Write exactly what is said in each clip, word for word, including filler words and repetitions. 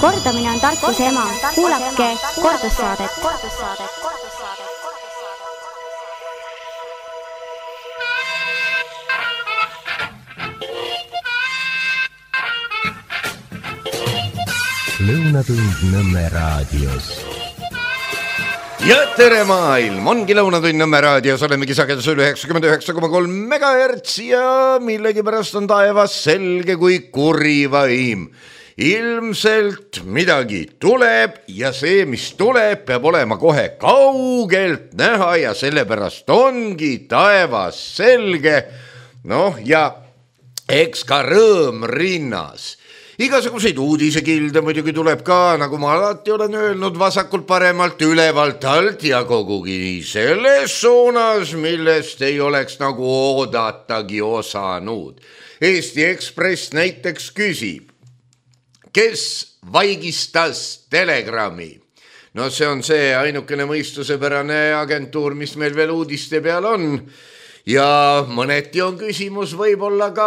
kordamine on tarkuse ema. Kuulake kordussaadet. Lõunatund Nõmme raadios. Ja tere maailm, ongi Lõunatund Nõmme raadios, olemegi sagedusel üheksakümmend üheksa koma kolm megahertsi ja millegipärast on taevas selge kui kurivaim. Ilmselt midagi tuleb ja see, mis tuleb, peab olema kohe kaugelt näha ja sellepärast ongi taevas selge. Noh ja eks ka rõõm rinnas. Igasuguseid uudisekilde muidugi tuleb ka, nagu ma alati olen öelnud, vasakult paremalt, ülevalt alt ja kogugi selles suunas, millest ei oleks nagu oodatagi osanud. Eesti Ekspress näiteks küsib, kes vaigistas Telegrami? No see on see ainukene mõistusepärane agentuur, mis meil veel uudiste peal on. Ja mõneti on küsimus võib-olla ka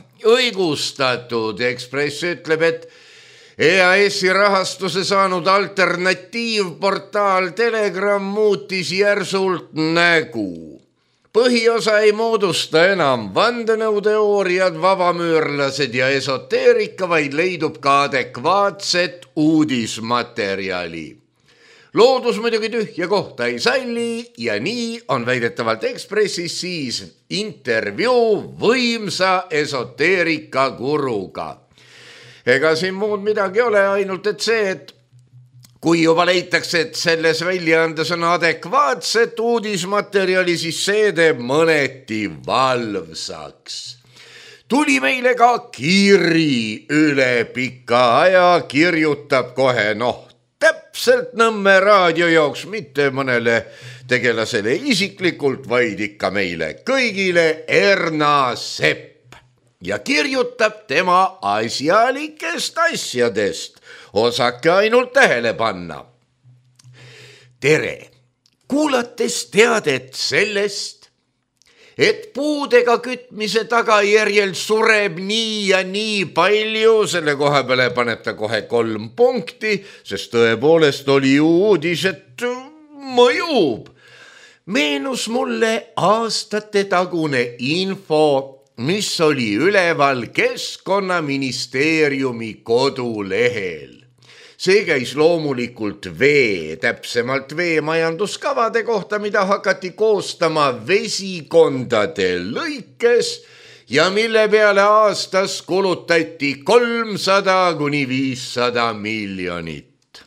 õigustatud. Ekspress ütleb, et E A S-i rahastuse saanud alternatiivportaal Telegram muutis järsult nägu. Põhiosa ei moodusta enam vandenõuteooriad, vabamüürlased ja esoteerika, vaid leidub ka adekvaatset uudismaterjali. Loodus muidugi tühja kohta ei salli ja nii on väidetavalt Ekspressis siis intervjuu võimsa esoteerika guruga. Ega siin muud midagi ole, ainult et see, et kui juba leitakse, et selles väljaandes on adekvaatset uudismaterjali, siis see teeb mõneti valvsaks. Tuli meile ka kiri üle pika aja, kirjutab kohe noh, täpselt Nõmme raadio jooks, mitte mõnele tegelasele isiklikult, vaid ikka meile kõigile Erna Sepp. Ja kirjutab tema asjalikest asjadest. Osake ainult tähele panna. Tere! Kuulates teadet sellest, et puudega kütmise tagajärjel sureb nii ja nii palju, selle koha peale paneb ta kohe kolm punkti, sest tõepoolest oli uudis, et mõjub. Meenus mulle aastate tagune info, mis oli üleval Keskkonnaministeeriumi kodulehel. See käis loomulikult vee, täpsemalt veemajanduskavade kohta, mida hakati koostama vesikondade lõikes ja mille peale aastas kulutati kolmsada kuni viissada miljonit.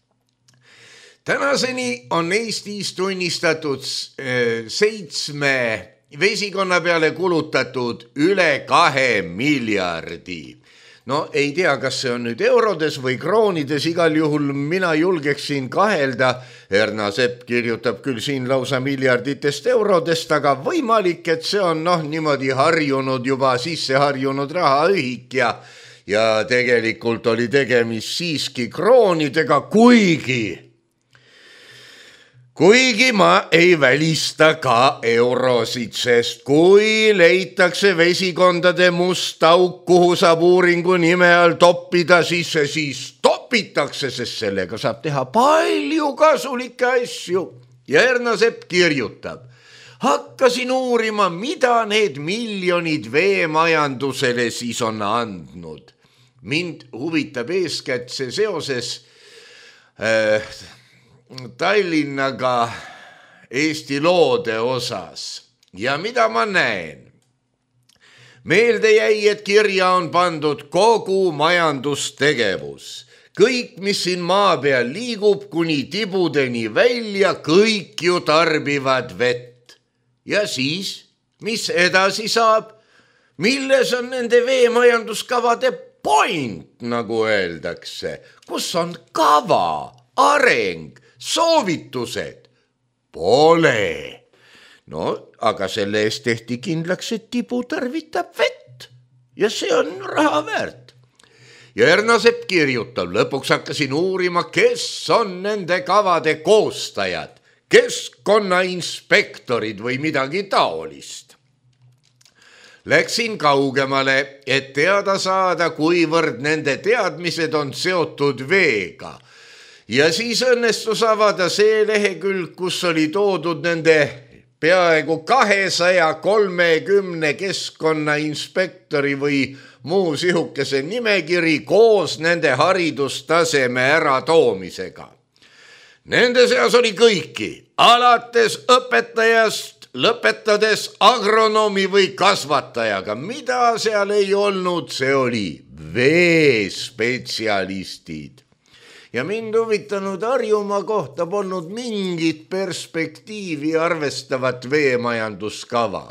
Tänaseni on Eestis tunnistatud seitsme vesikonna peale kulutatud üle kahe miljardi. No ei tea, kas see on nüüd eurodes või kroonides, igal juhul mina julgeksin kahelda. Erna Sepp kirjutab küll siin lausa miljarditest eurodest, aga võimalik, et see on noh niimoodi harjunud juba sisse harjunud rahaühik ja, ja tegelikult oli tegemist siiski kroonidega, kuigi... Kuigi ma ei välista ka eurosid, sest kui leitakse vesikondade must auk, kuhu saab uuringu nime all toppida, siis see siis topitakse, sest sellega saab teha palju kasulikke asju. Ja Erna Sepp kirjutab, hakkasin uurima, mida need miljonid veemajandusele siis on andnud. Mind huvitab eeskätt see seoses... Äh, Tallinnaga Eesti loode osas. Ja mida ma näen? Meelde jäi, et kirja on pandud kogu majandustegevus. Kõik, mis siin maa peal liigub kuni tibudeni välja, kõik ju tarbivad vett. Ja siis, mis edasi saab? Milles on nende veemajanduskavade point, nagu öeldakse? Kus on kava, areng? Soovitused? Pole. No, aga selle eest tehti kindlaks, et tibu tarvitab vett. Ja see on raha väärt. Ja Erna Sepp kirjutab, lõpuks hakkasin uurima, kes on nende kavade koostajad, keskkonnainspektorid või midagi taolist. läksin kaugemale, et teada saada, kuivõrd nende teadmised on seotud veega. Ja siis õnnestus avada see lehekülg, kus oli toodud nende peaaegu kahesaja kolmekümne keskkonnainspektori või muu sihukese nimekiri koos nende haridustaseme äratoomisega. Nende seas oli kõiki, alates õpetajast, lõpetades agronoomi või kasvatajaga. Mida seal ei olnud, see oli veespetsialistid. Ja mind huvitanud Harjumaa kohta polnud mingit perspektiivi arvestavat veemajanduskava.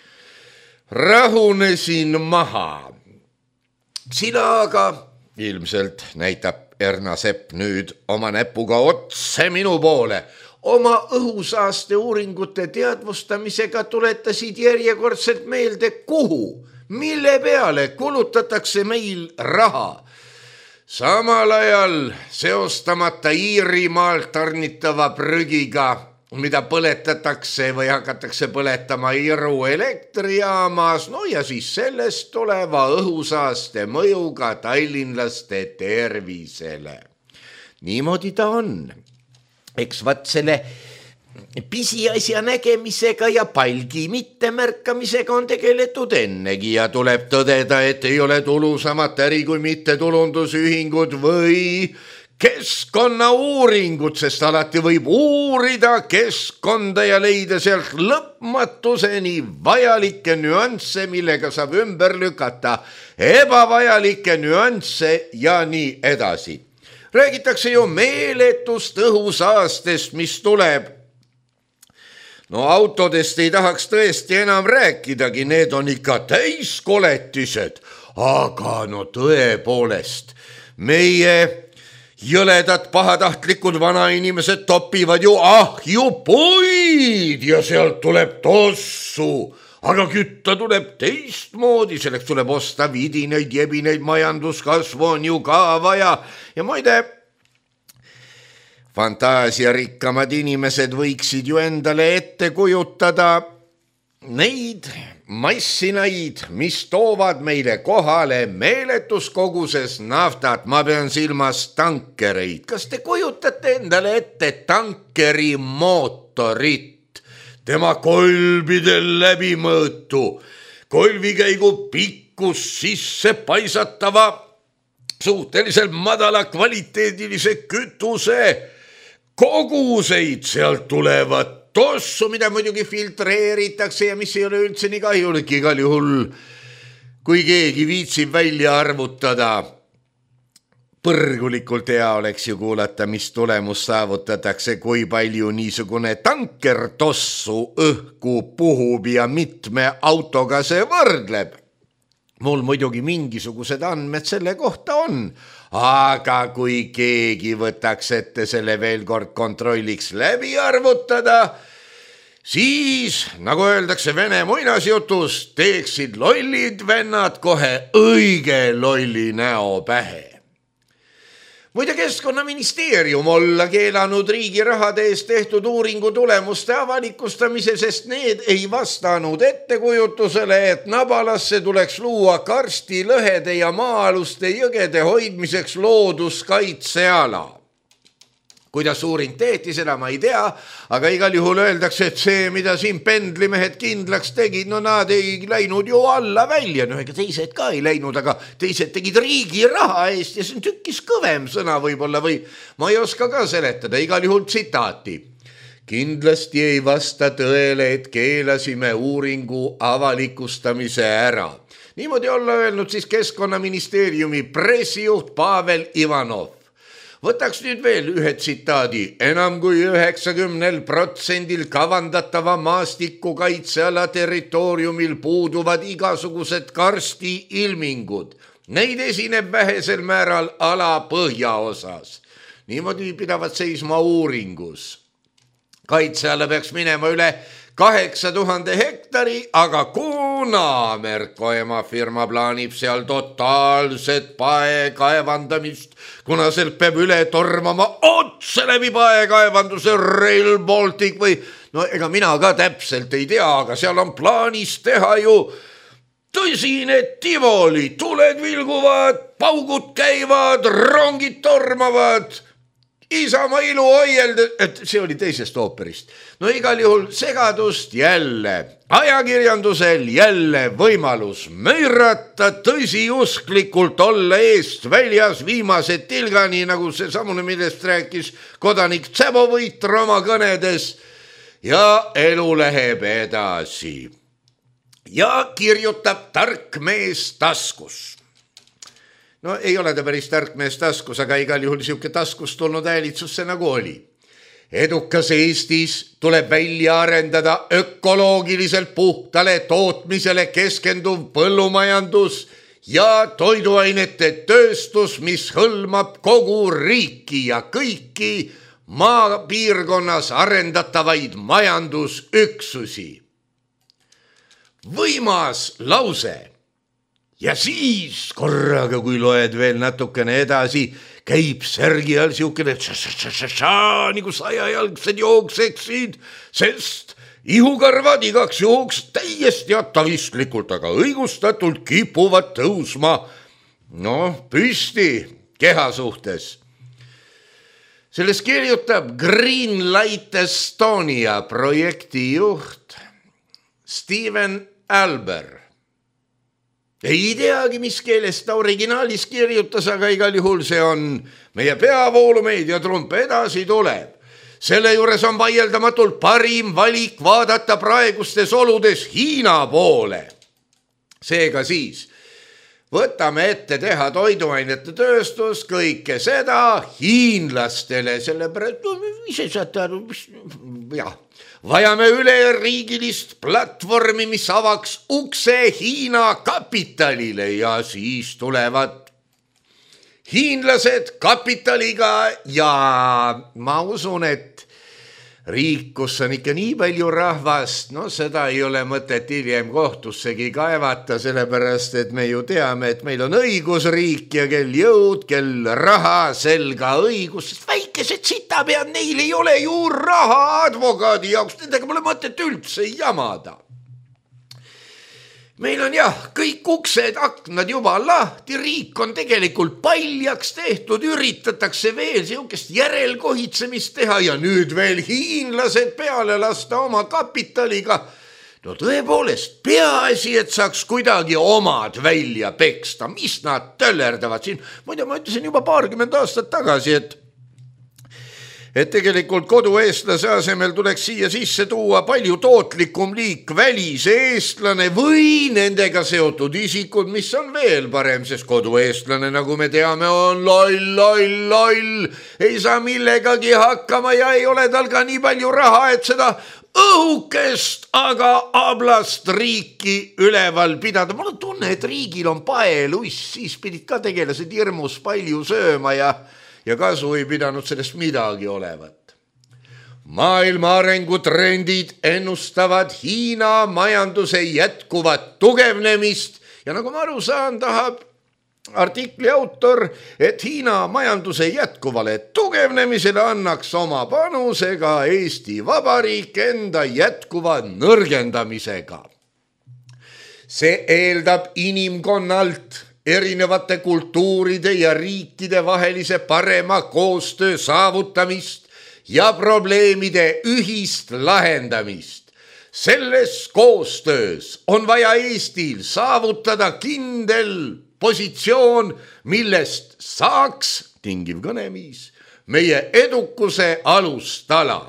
Rahunesin maha. Sina aga, ilmselt näitab Erna Sepp nüüd oma näpuga otse minu poole, oma õhusaaste uuringute teadvustamisega tuletasid järjekordselt meelde, kuhu, mille peale kulutatakse meil raha. Samal ajal seostamata Iirimaalt tarnitava prügiga, mida põletatakse või hakatakse põletama Iru elektrijaamas, no ja siis sellest tuleva õhusaaste mõjuga tallinlaste tervisele. Niimoodi ta on. Eks vaat selle pisiasja nägemisega ja palgi mittemärkamisega on tegeletud ennegi ja tuleb tõdeda, et ei ole tulusamat äri kui mittetulundusühingud või keskkonnauuringud, sest alati võib uurida keskkonda ja leida sealt lõpmatuseni vajalikke nüansse, millega saab ümber lükata ebavajalikke nüansse ja nii edasi. Räägitakse ju meeletust õhusaastest, mis tuleb. No autodest ei tahaks tõesti enam rääkidagi, need on ikka täiskoletised, aga no tõepoolest, meie jõledad pahatahtlikud vanainimesed topivad ju ahju puid ja sealt tuleb tossu, aga kütta tuleb teistmoodi, selleks tuleb osta vidineid, jebineid, majanduskasvu on ju ka vaja ja muide, fantaasiarikkamad inimesed võiksid ju endale ette kujutada neid massinaid, mis toovad meile kohale meeletus koguses naftat, ma pean silmas tankereid. Kas te kujutate endale ette tankeri mootorit, tema kolbidel läbimõõtu, kolvikäigu pikkus sisse paisatava suhteliselt madala kvaliteedilise kütuse koguseid, sealt tulevad tossu, mida muidugi filtreeritakse ja mis ei ole üldse nii kahjulik, igal juhul, kui keegi viitsib välja arvutada. Põrgulikult hea oleks ju kuulata, mis tulemus saavutatakse, kui palju niisugune tanker tossu õhku puhub ja mitme autoga see võrdleb. Mul muidugi mingisugused andmed selle kohta on, aga kui keegi võtaks ette selle veel kord kontrolliks läbi arvutada, siis, nagu öeldakse vene muinasjutus, teeksid lollid vennad kohe õige lolli näo pähe. Muide, Keskkonnaministeerium olla keelanud riigi rahade eest tehtud uuringu tulemuste avalikustamise, sest need ei vastanud ettekujutusele, et Nabalasse tuleks luua karstilõhede ja maa-aluste jõgede hoidmiseks looduskaitseala. Kuidas uuring tehti, seda ma ei tea, aga igal juhul öeldakse, et see, mida siin pendlimehed kindlaks tegid, no nad ei läinud ju alla välja, no ega teised ka ei läinud, aga teised tegid riigi raha eest ja see on tükkis kõvem sõna võib-olla või ma ei oska ka seletada, igal juhul tsitaati. Kindlasti ei vasta tõele, et keelasime uuringu avalikustamise ära. Niimoodi olla öelnud siis Keskkonnaministeeriumi pressijuht Pavel Ivanov. Võtaks nüüd veel ühe tsitaadi. Enam kui üheksakümnel protsendil kavandatava maastiku kaitseala territooriumil puuduvad igasugused karsti ilmingud. Neid esineb vähesel määral ala põhjaosas. Niimoodi pidavad seisma uuringus. Kaitseala peaks minema üle kaheksa tuhande hektari, aga kuna Merko ema firma plaanib seal totaalset paekaevandamist, kuna sealt peab üle tormama otse läbi paekaevanduse Rail Baltic või no ega mina ka täpselt ei tea, aga seal on plaanis teha ju tõsine Tivoli, tuled vilguvad, paugud käivad, rongid tormavad. Isamaa ilu hoielde, et see oli teisest ooperist. No igal juhul segadust jälle. Ajakirjandusel jälle võimalus möirata, tõsiusklikult olla eest väljas viimase tilgani, nagu see samune, millest rääkis kodanik Tsebovõitr oma kõnedes. Ja elu läheb edasi. Ja kirjutab tark mees taskus. No ei ole ta päris tark mees taskus, aga igal juhul siuke taskus tulnud häälitsusse nagu oli. Edukas Eestis tuleb välja arendada ökoloogiliselt puhtale tootmisele keskenduv põllumajandus ja toiduainete tööstus, mis hõlmab kogu riiki ja kõiki maapiirkonnas arendatavaid majandusüksusi. Võimas lause. Ja siis korraga, kui loed veel natukene edasi, käib särgi all siukene nagu sajajalgsed jookseksid, sest ihukarvad igaks juhuks täiesti atavistlikult, aga õigustatult kipuvad tõusma, noh, püsti keha suhtes. Selles kirjutab Green Light Estonia projekti juht Steven Alber. Ei teagi, mis keeles ta originaalis kirjutas, aga igal juhul see on meie peavoolumeedia trump, edasi tuleb. Selle juures on vaieldamatult parim valik vaadata praegustes oludes Hiina poole. Seega siis, võtame ette teha toiduainete tööstus, kõike seda hiinlastele, selle pärast, ise saate aru, jah. Vajame üle riigilist platvormi, mis avaks ukse Hiina kapitalile ja siis tulevad hiinlased kapitaliga ja ma usun, et riik, kus on ikka nii palju rahvast, no seda ei ole mõtet hiljem kohtussegi kaevata, sellepärast, et me ju teame, et meil on õigusriik ja kel jõud, kel raha, selga õigus, sest väikesed sitapead, neil ei ole ju raha advokaadi jaoks, nendega pole mõtet üldse jamada. Meil on jah, kõik uksed, aknad juba lahti, riik on tegelikult paljaks tehtud, üritatakse veel siukest järelkohitsemist teha ja nüüd veel hiinlased peale lasta oma kapitaliga. No tõepoolest, peaasi, et saaks kuidagi omad välja peksta, mis nad töllerdavad siin. Muide, ma ütlesin juba paarkümmend aastat tagasi, et et tegelikult kodueestlase asemel tuleks siia sisse tuua palju tootlikum liik välise eestlane või nendega seotud isikud, mis on veel parem, sest kodueestlane, nagu me teame, on loll, loll, loll, ei saa millegagi hakkama ja ei ole tal ka nii palju raha, et seda õhukest, aga ablast riiki üleval pidada. Mul on tunne, et riigil on paeluiss, siis pidid ka tegelased hirmus palju sööma ja ja kasu ei pidanud sellest midagi olevat. Maailma arengutrendid ennustavad Hiina majanduse jätkuvat tugevnemist ja nagu ma aru saan, tahab artikli autor, et Hiina majanduse jätkuvale tugevnemisele annaks oma panuse ka Eesti Vabariik enda jätkuva nõrgendamisega. See eeldab inimkonnalt erinevate kultuuride ja riikide vahelise parema koostöö saavutamist ja probleemide ühist lahendamist. Selles koostöös on vaja Eestil saavutada kindel positsioon, millest saaks, tingiv kõneviis, meie edukuse alustala.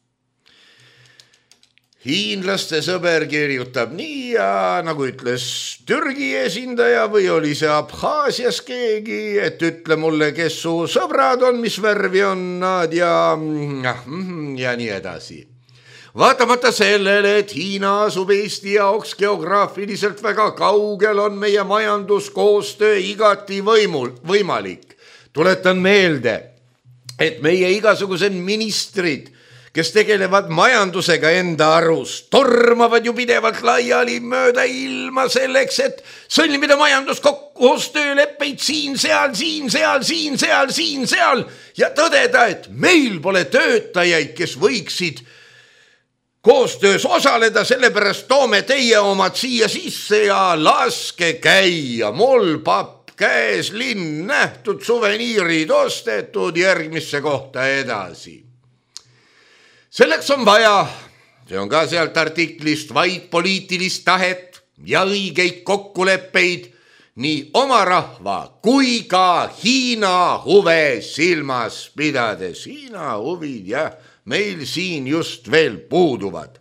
Hiinlaste sõber kirjutab nii ja nagu ütles Türgi esindaja või oli see Abhaasias keegi, et ütle mulle, kes su sõbrad on, mis värvi on nad ja, ja nii edasi. Vaatamata sellele, et Hiina asub Eesti jaoks geograafiliselt väga kaugel, on meie majanduskoostöö igati võimul, võimalik. Tuletan meelde, et meie igasugused ministrid, kes tegelevad majandusega enda arust, tormavad ju pidevalt laiali mööda ilma selleks, et sõlmida majanduskoostööleppeid siin, seal, siin, seal, siin, seal, siin, seal ja tõdeda, et meil pole töötajaid, kes võiksid koostöös osaleda, sellepärast toome teie omad siia sisse ja laske käia. Mul papp käes, linn nähtud, suveniirid ostetud, järgmisse kohta edasi. Selleks on vaja, see on ka sealt artiklist, vaid poliitilist tahet ja õigeid kokkuleppeid nii oma rahva kui ka Hiina huve silmas pidades. Hiina huvid jah, meil siin just veel puuduvad.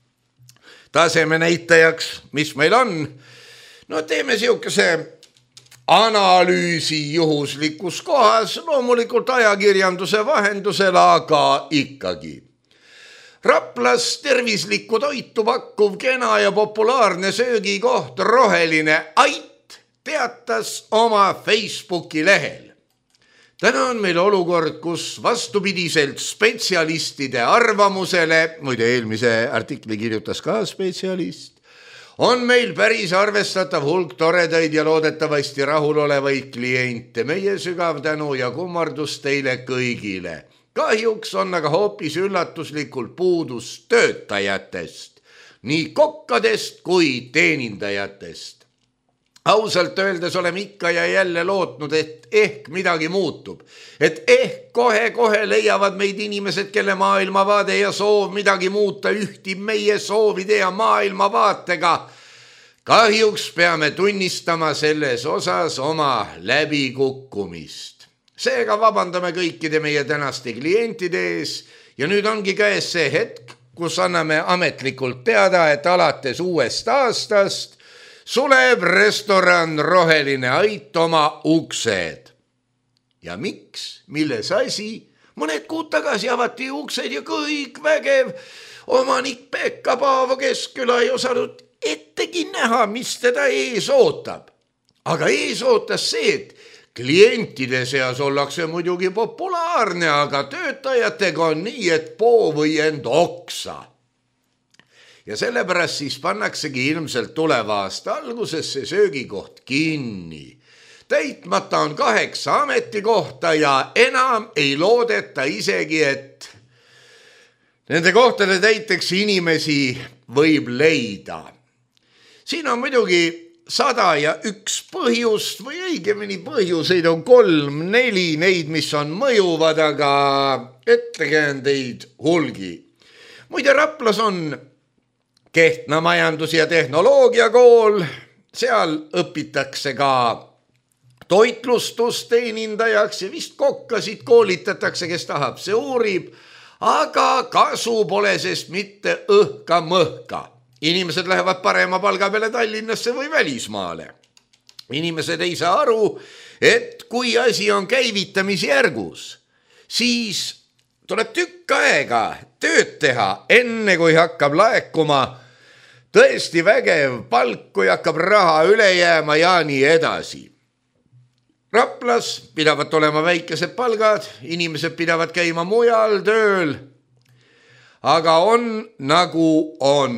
Taseme näitajaks, mis meil on, no teeme siukese analüüsi juhuslikus kohas, loomulikult ajakirjanduse vahendusel, aga ikkagi. Raplas tervislikku toitu pakkuv kena ja populaarne söögikoht Roheline Ait teatas oma Facebooki lehel. Täna on meil olukord, kus vastupidiselt spetsialistide arvamusele, muide eelmise artikli kirjutas ka spetsialist, on meil päris arvestatav hulk toredaid ja loodetavasti rahulolevaid kliente. Meie sügav tänu ja kummardus teile kõigile. Kahjuks on aga hoopis üllatuslikult puudus töötajatest, nii kokkadest kui teenindajatest. Ausalt öeldes oleme ikka ja jälle lootnud, et ehk midagi muutub. Et ehk kohe-kohe leiavad meid inimesed, kelle maailmavaade ja soov midagi muuta ühtib meie soovide ja maailmavaatega. Kahjuks peame tunnistama selles osas oma läbikukkumist. Seega vabandame kõikide meie tänaste klientide ees ja nüüd ongi käes see hetk, kus anname ametlikult teada, et alates uuest aastast suleb restoran Roheline Ait oma uksed. Ja miks? Milles asi? Mõned kuud tagasi avati uksed ja kõik vägev. Omanik Pekka Paavo Keskküla ei osanud ettegi näha, mis teda ees ootab. Aga ees ootas see, et klientide seas ollakse muidugi populaarne, aga töötajatega on nii, et poo või end oksa. Ja sellepärast siis pannaksegi ilmselt tuleva aasta alguses see söögikoht kinni. Täitmata on kaheksa ametikohta ja enam ei loodeta isegi, et nende kohtade täiteks inimesi võib leida. Siin on muidugi sada ja üks põhjust või õigemini põhjuseid on kolm, neli neid, mis on mõjuvad, aga ettekäändeid hulgi. Muide, Raplas on Kehtna majandus- ja tehnoloogiakool, seal õpitakse ka toitlustusteenindajaks ja vist kokkasid koolitatakse, kes tahab, see uurib, aga kasu pole sest mitte õhka mõhka. Inimesed lähevad parema palga peale Tallinnasse või välismaale. Inimesed ei saa aru, et kui asi on käivitamisjärgus, siis tuleb tükk aega tööd teha, enne kui hakkab laekuma tõesti vägev palk, kui hakkab raha üle jääma ja nii edasi. Raplas pidavad olema väikesed palgad, inimesed pidavad käima mujal tööl, aga on nagu on.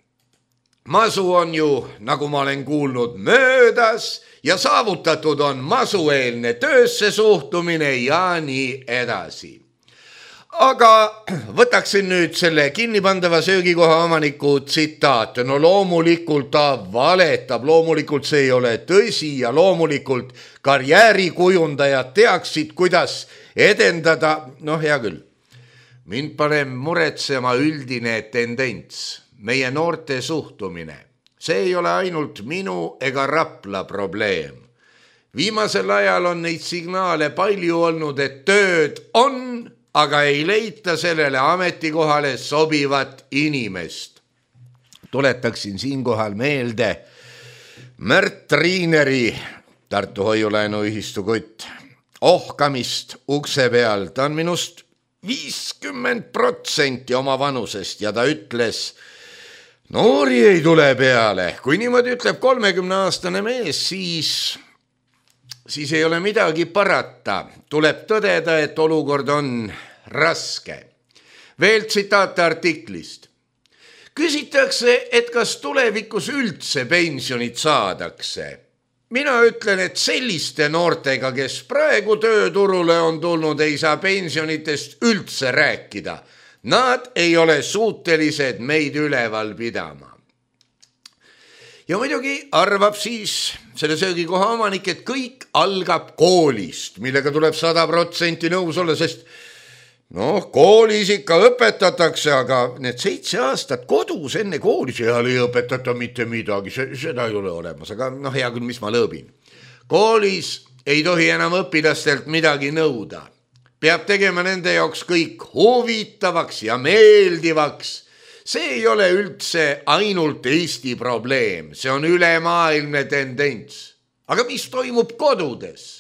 Masu on ju, nagu ma olen kuulnud, möödas ja saavutatud on masueelne töösse suhtumine ja nii edasi. Aga võtaksin nüüd selle kinnipandava söögikoha omaniku tsitaat. No loomulikult ta valetab, loomulikult see ei ole tõsi ja loomulikult karjäärikujundajad teaksid, kuidas edendada, noh hea küll. Mind paneb muretsema üldine tendents. Meie noorte suhtumine. See ei ole ainult minu ega Rapla probleem. Viimasel ajal on neid signaale palju olnud, et tööd on, aga ei leita sellele ametikohale sobivat inimest. Tuletaksin siinkohal meelde Märt Riineri, Tartu Hoiulaenuühistu kutt, ohkamist ukse peal. Ta on minust viiskümmend protsenti oma vanusest ja ta ütles, noori ei tule peale. Kui niimoodi ütleb kolmekümneaastane mees, siis, siis ei ole midagi parata. Tuleb tõdeda, et olukord on raske. Veel tsitaate artiklist. Küsitakse, et kas tulevikus üldse pensionit saadakse. Mina ütlen, et selliste noortega, kes praegu tööturule on tulnud, ei saa pensionitest üldse rääkida. Nad ei ole suutelised meid üleval pidama. Ja muidugi arvab siis selle söögikoha omanik, et kõik algab koolist, millega tuleb sada protsenti nõus olla, sest noh, koolis ikka õpetatakse, aga need seitse aastat kodus enne kooli seal ei õpetata mitte midagi, seda ei ole olemas, aga noh, hea küll, mis ma lõõbin. Koolis ei tohi enam õpilastelt midagi nõuda. Peab tegema nende jaoks kõik huvitavaks ja meeldivaks. See ei ole üldse ainult Eesti probleem, see on ülemaailmne tendents. Aga mis toimub kodudes?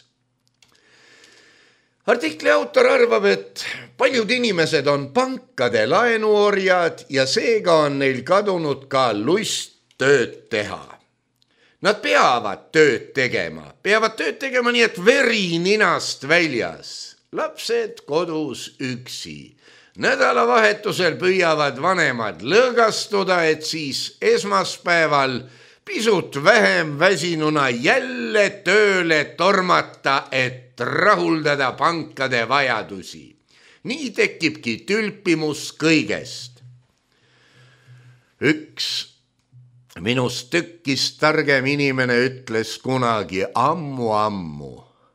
Artikli autor arvab, et paljud inimesed on pankade laenuorjad ja seega on neil kadunud ka lust tööd teha. Nad peavad tööd tegema, peavad tööd tegema nii, et veri ninast väljas. Lapsed kodus üksi. Nädalavahetusel püüavad vanemad lõõgastuda, et siis esmaspäeval pisut vähem väsinuna jälle tööle tormata, et rahuldada pankade vajadusi. Nii tekibki tülpimus kõigest. Üks minust tükkis targem inimene ütles kunagi ammu-ammu.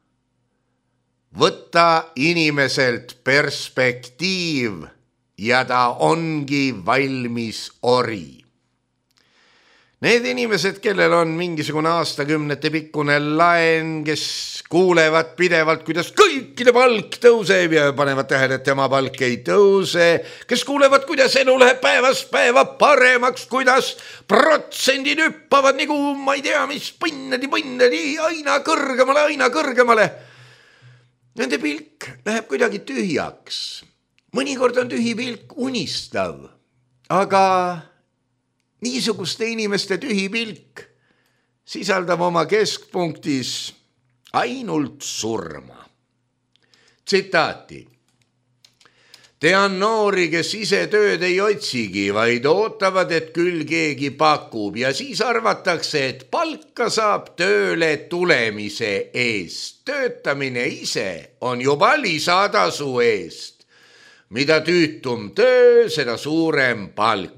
Võta inimeselt perspektiiv ja ta ongi valmis ori. Need inimesed, kellel on mingisugune aastakümnete pikkune laen, kes kuulevad pidevalt, kuidas kõikide palk tõuseb ja panevad tähele, et tema palk ei tõuse, kes kuulevad, kuidas elu läheb päevast päeva paremaks, kuidas protsendid hüppavad nagu ma ei tea, mis põnnedi, põnnedi, aina kõrgemale, aina kõrgemale. Nende pilk läheb kuidagi tühjaks. Mõnikord on tühi pilk unistav, aga niisuguste inimeste tühi pilk sisaldab oma keskpunktis ainult surma. Tsitaati. Tean noori, kes ise tööd ei otsigi, vaid ootavad, et küll keegi pakub ja siis arvatakse, et palka saab tööle tulemise eest. Töötamine ise on juba lisatasu eest. Mida tüütum töö, seda suurem palk.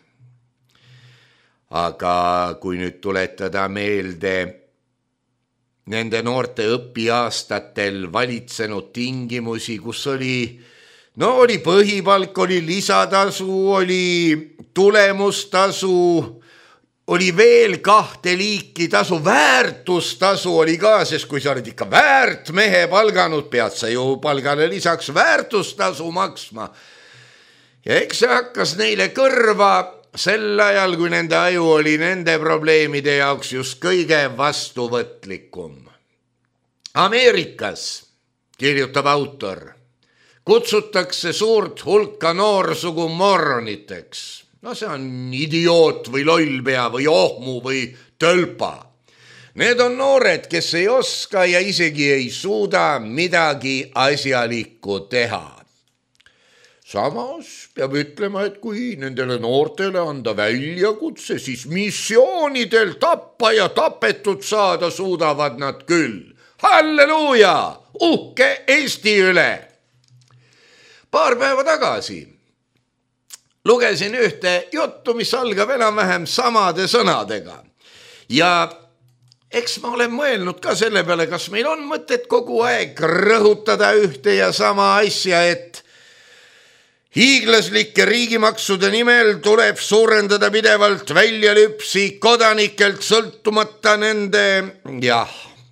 Aga kui nüüd tuletada meelde nende noorte õpiaastatel valitsenud tingimusi, kus oli, no oli põhipalk, oli lisatasu, oli tulemustasu, oli veel kahte liiki tasu, väärtustasu oli ka, sest kui sa olid ikka väärt mehe palganud, pead sa ju palgale lisaks väärtustasu maksma. Ja eks see hakkas neile kõrva sel ajal, kui nende aju oli nende probleemide jaoks just kõige vastuvõtlikum. Ameerikas, kirjutab autor, kutsutakse suurt hulka noorsugu moroniteks. No see on idioot või lollpea või ohmu või tölpa. Need on noored, kes ei oska ja isegi ei suuda midagi asjalikku teha. Samas peab ütlema, et kui nendele noortele anda väljakutse, siis missioonidel tappa ja tapetud saada suudavad nad küll. Halleluuja! Uhke Eesti üle! Paar päeva tagasi lugesin ühte juttu, mis algab enam-vähem samade sõnadega. Ja eks ma olen mõelnud ka selle peale, kas meil on mõtet kogu aeg rõhutada ühte ja sama asja, et hiiglaslike riigimaksude nimel tuleb suurendada pidevalt väljalüpsi kodanikelt sõltumata nende, jah.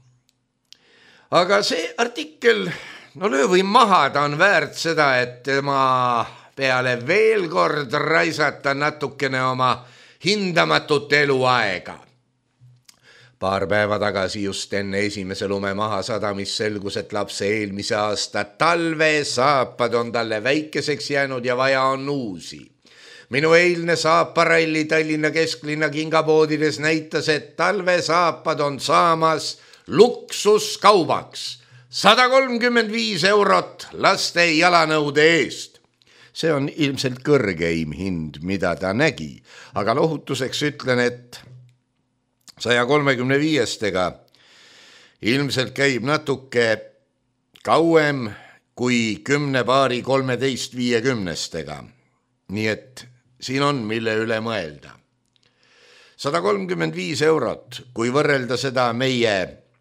Aga see artikkel, no löö või maha, ta on väärt seda, et tema peale veel kord raisata natukene oma hindamatut eluaega. Paar päeva tagasi just enne esimese lume maha sadamist selgus, et lapse eelmise aasta talve saapad on talle väikeseks jäänud ja vaja on uusi. Minu eilne saaparalli Tallinna kesklinna kingapoodides näitas, et talve saapad on saamas luksuskaubaks. sada kolmkümmend viis eurot laste jalanõude eest. See on ilmselt kõrgeim hind, mida ta nägi, aga lohutuseks ütlen, et saja kolmekümne viiestega ilmselt käib natuke kauem kui kümne paari kolmeteist viiekümnestega. Nii et siin on, mille üle mõelda. sada kolmkümmend viis eurot, kui võrrelda seda meie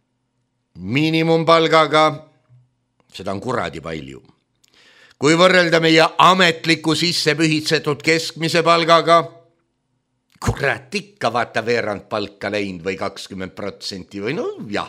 miinimumpalgaga, seda on kuradi palju. Kui võrrelda meie ametliku sisse pühitsetud keskmise palgaga, kurat ikka vaata veerand palka läinud või kakskümmend protsenti või no jah.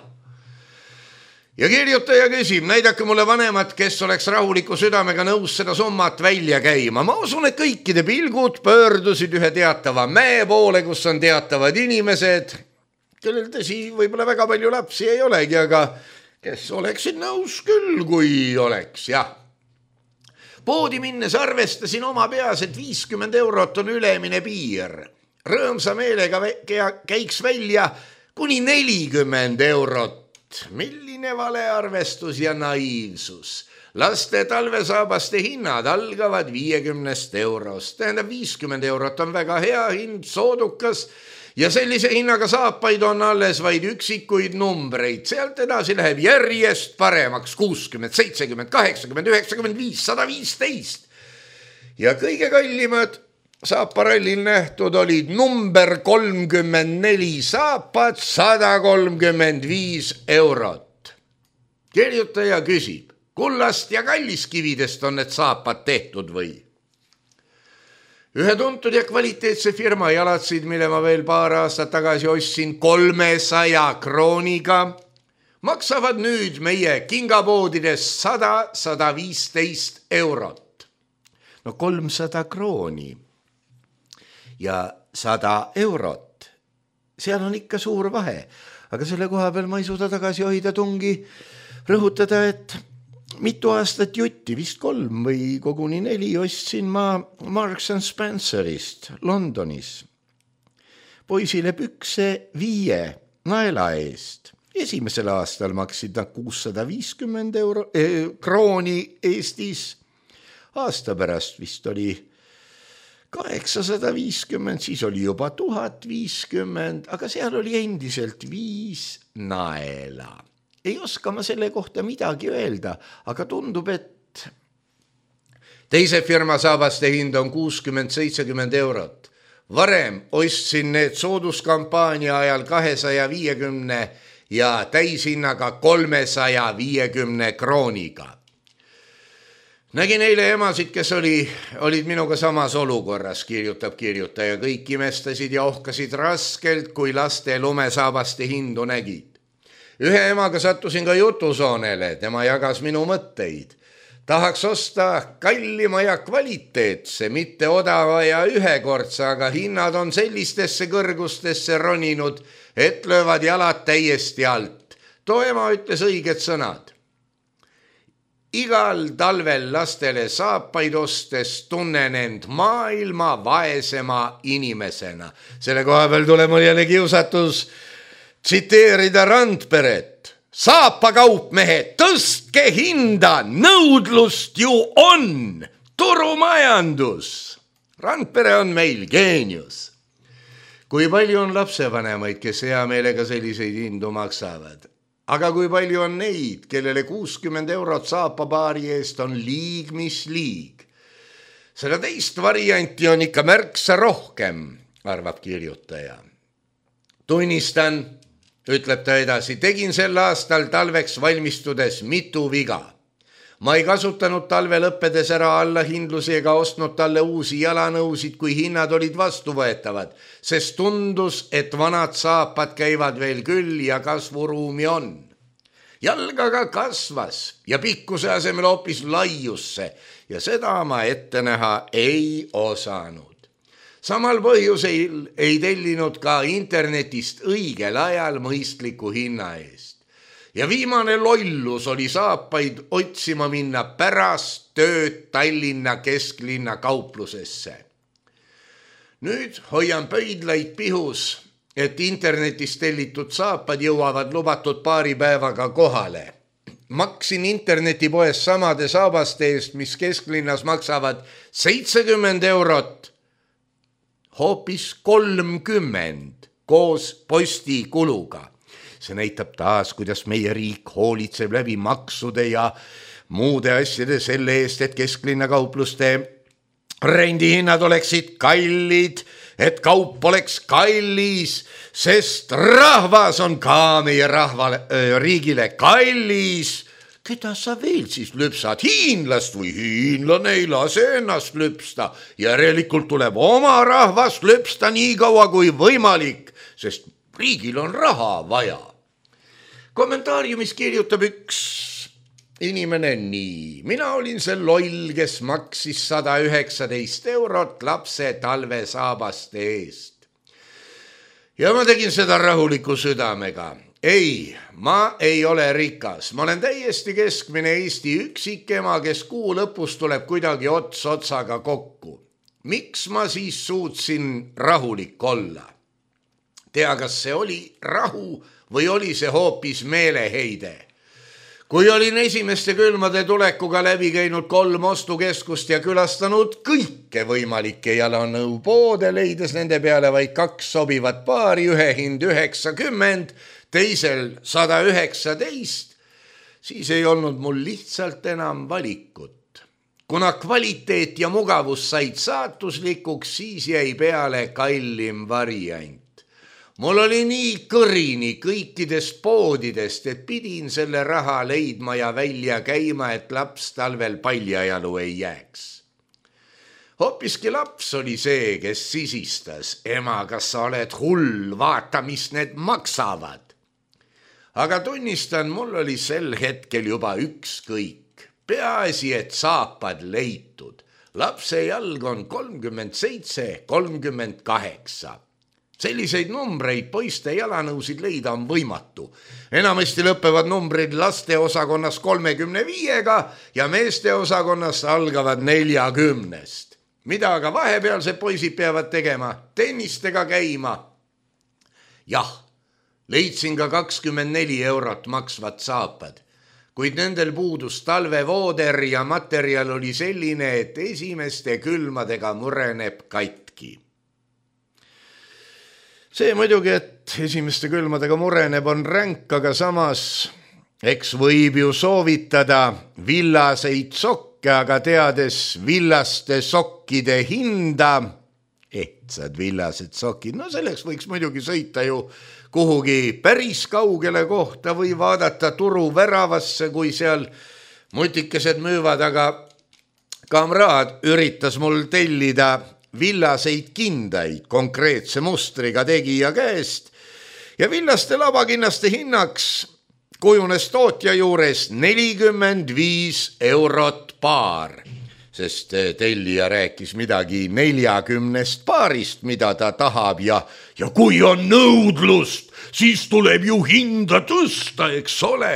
Ja kirjutaja küsib, näidake mulle vanemat, kes oleks rahuliku südamega nõus seda summat välja käima. Ma usun, et kõikide pilgud pöördusid ühe teatava mäe poole, kus on teatavad inimesed, kellel tõsi võib-olla väga palju lapsi ei olegi, aga kes oleksid nõus küll, kui oleks, jah. Poodi minnes arvestasin oma peas, et viiskümmend eurot on ülemine piir. Rõõmsa meelega käiks välja kuni nelikümmend eurot. Milline valearvestus ja naiivsus. Laste talvesaabaste hinnad algavad viiekümnest eurost. Tähendab, viiskümmend eurot on väga hea hind, soodukas ja sellise hinnaga saapaid on alles vaid üksikuid numbreid. Sealt edasi läheb järjest paremaks kuuskümmend, seitsekümmend, kaheksakümmend, üheksakümmend viis, sada viisteist. Ja kõige kallimad saaparallil nähtud olid number kolmkümmend neli saapad, sada kolmkümmend viis eurot. Kirjutaja küsib, kullast ja kalliskividest on need saapad tehtud või? Ühe tuntud ja kvaliteetse firma jalatsid, mille ma veel paar aastat tagasi ostsin kolmesaja krooniga, maksavad nüüd meie kingapoodides sada, sada viisteist eurot. No kolmsada krooni ja sada eurot. Seal on ikka suur vahe, aga selle koha peal ma ei suuda tagasi hoida tungi rõhutada, et mitu aastat jutti, vist kolm või koguni neli, ostsin ma Marks and Spencerist Londonis poisile pükse viie naela eest. Esimesel aastal maksid nad kuussada viiskümmend euro, eh, krooni Eestis. Aasta pärast vist oli kaheksasada viiskümmend, siis oli juba tuhat viiskümmend, aga seal oli endiselt viis naela. Ei oska ma selle kohta midagi öelda, aga tundub, et teise firma saabaste hind on kuuskümmend seitsekümmend eurot. Varem ostsin need sooduskampaania ajal kahesaja viiekümne ja täishinnaga kolmesaja viiekümne krooniga. Nägin eile emasid, kes oli, olid minuga samas olukorras, kirjutab kirjutaja. Kõik imestasid ja ohkasid raskelt, kui laste lumesaabaste hindu nägid. Ühe emaga sattusin ka jutusoonele, tema jagas minu mõtteid. Tahaks osta kallima ja kvaliteetse, mitte odava ja ühekordse, aga hinnad on sellistesse kõrgustesse roninud, et löövad jalad täiesti alt. Too ema ütles õiged sõnad. Igal talvel lastele saapaid ostes tunnen end maailma vaesema inimesena. Selle koha peal tule mul jälle kiusatus tsiteerida Randperet. Saapakaupmehed, tõstke hinda, nõudlust ju on, turumajandus. Randpere on meil geenius. Kui palju on lapsevanemaid, kes hea meelega selliseid hindu maksavad? Aga kui palju on neid, kellele kuuskümmend eurot saapapaari eest on liig mis liig? Seda teist varianti on ikka märksa rohkem, arvab kirjutaja. Tunnistan, ütleb ta edasi, tegin sel aastal talveks valmistudes mitu viga. Ma ei kasutanud talve lõppedes ära allahindlusi ega ostnud talle uusi jalanõusid, kui hinnad olid vastuvõetavad, sest tundus, et vanad saapad käivad veel küll ja kasvuruumi on. Jalgaga kasvas ja pikkuse asemel hoopis laiusse ja seda ma ette näha ei osanud. Samal põhjusel ei tellinud ka internetist õigel ajal mõistliku hinna eest. Ja viimane lollus oli saapaid otsima minna pärast tööd Tallinna kesklinna kauplusesse. Nüüd hoian pöidlaid pihus, et internetis tellitud saapad jõuavad lubatud paari päevaga kohale. Maksin internetipoes samade saabaste eest, mis kesklinnas maksavad seitsekümmend eurot, hoopis kolmkümmend koos postikuluga. See näitab taas, kuidas meie riik hoolitseb läbi maksude ja muude asjade selle eest, et kesklinna kaupluste rendihinnad oleksid kallid, et kaup oleks kallis, sest rahvas on ka meie rahvale, äh, riigile kallis. Keda sa veel siis lüpsad? Hiinlast või hiinlane ei lase ennast lüpsta. Järelikult tuleb oma rahvast lüpsta nii kaua kui võimalik, sest riigil on raha vaja. Kommentaariumis kirjutab üks inimene nii. Mina olin see loll, kes maksis sada üheksateist eurot lapse talvesaabaste eest. Ja ma tegin seda rahuliku südamega. Ei, ma ei ole rikas. Ma olen täiesti keskmine Eesti üksikema, kes kuu lõpus tuleb kuidagi ots otsaga kokku. Miks ma siis suutsin rahulik olla? Tea, kas see oli rahu või oli see hoopis meeleheide? Kui olin esimeste külmade tulekuga läbi käinud kolm ostukeskust ja külastanud kõike võimalikke jalanõupoode, leides nende peale vaid kaks sobivat paari, ühe hind üheksakümmend, teisel sada üheksateist, siis ei olnud mul lihtsalt enam valikut. Kuna kvaliteet ja mugavus said saatuslikuks, siis jäi peale kallim variant. Mul oli nii kõrini kõikidest poodidest, et pidin selle raha leidma ja välja käima, et laps talvel paljajalu ei jääks. Hoopiski laps oli see, kes sisistas. Ema, kas sa oled hull, vaata, mis need maksavad. Aga tunnistan, mul oli sel hetkel juba ükskõik. Peaasi, et saapad leitud. Lapse jalg on kolmkümmend seitse, kolmkümmend kaheksa. Selliseid numbreid poiste jalanõusid leida on võimatu. Enamasti lõppevad numbrid laste osakonnas kolmekümne viiega ja meeste osakonnas algavad neljakümnest. Mida aga vahepealse poisid peavad tegema? Tennistega käima. Jah, leidsin ka kakskümmend neli eurot maksvat saapad, kuid nendel puudus talvevooder ja materjal oli selline, et esimeste külmadega mureneb katki. See muidugi, et esimeste külmadega mureneb, on ränk, aga samas eks võib ju soovitada villaseid sokke, aga teades villaste sokkide hinda, ehtsad villased sokid, no selleks võiks muidugi sõita ju kuhugi päris kaugele kohta või vaadata turu väravasse, kui seal mutikesed müüvad, aga kamraad üritas mul tellida villaseid kindaid konkreetse mustriga tegija käest ja villaste labakinnaste hinnaks kujunes tootja juures nelikümmend viis eurot paar, sest tellija rääkis midagi neljakümnest paarist, mida ta tahab ja, ja kui on nõudlust, siis tuleb ju hinda tõsta, eks ole.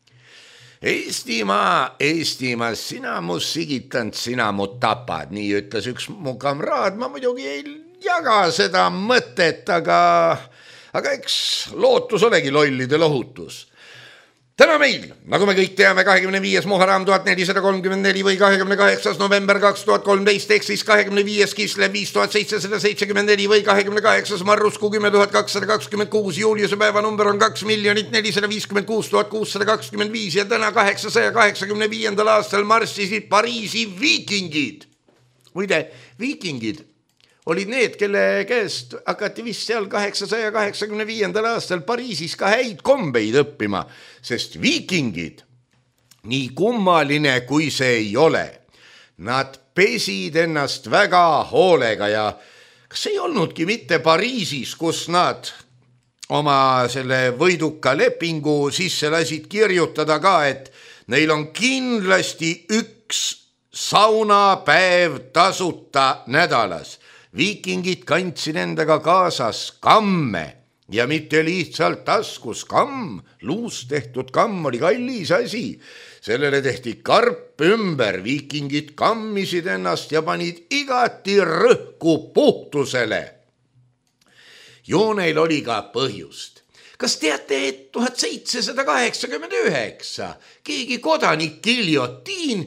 Eestimaa, Eestimaa, sina mu sigitanud, sina mu tapad, nii ütles üks mu kamraad. Ma muidugi ei jaga seda mõtet, aga, aga eks lootus olegi lollide lohutus. Täna meil, nagu me kõik teame, kahekümne viies Muharram tuhat nelisada kolmkümmend neli või kahekümne kaheksas november kaks tuhat kolmteist, ehk siis kahekümne viies Kislev viis tuhat seitsesada seitsekümmend neli või kahekümne kaheksas Marrusku kümme tuhat kakssada kakskümmend kuus, Juliuse päeva number on kaks miljonit nelisada viiskümmend kuus tuhat kuussada kakskümmend viis ja täna kaheksasaja kaheksakümne viiendal aastal marssisid Pariisi viikingid. Muide, viikingid olid need, kelle käest hakati vist seal kaheksasaja kaheksakümne viiendal aastal Pariisis ka häid kombeid õppima, sest viikingid, nii kummaline kui see ei ole, nad pesid ennast väga hoolega ja kas ei olnudki mitte Pariisis, kus nad oma selle võiduka lepingu sisse lasid kirjutada ka, et neil on kindlasti üks saunapäev tasuta nädalas. Viikingid kandsid endaga kaasas kamme ja mitte lihtsalt taskus kamm, luust tehtud kamm oli kallis asi. Sellele tehti karp ümber, viikingid kammisid ennast ja panid igati rõhku puhtusele. Ju neil oli ka põhjust. Kas teate, et tuhat seitsesada kaheksakümmend üheksa keegi kodanik Giljotiin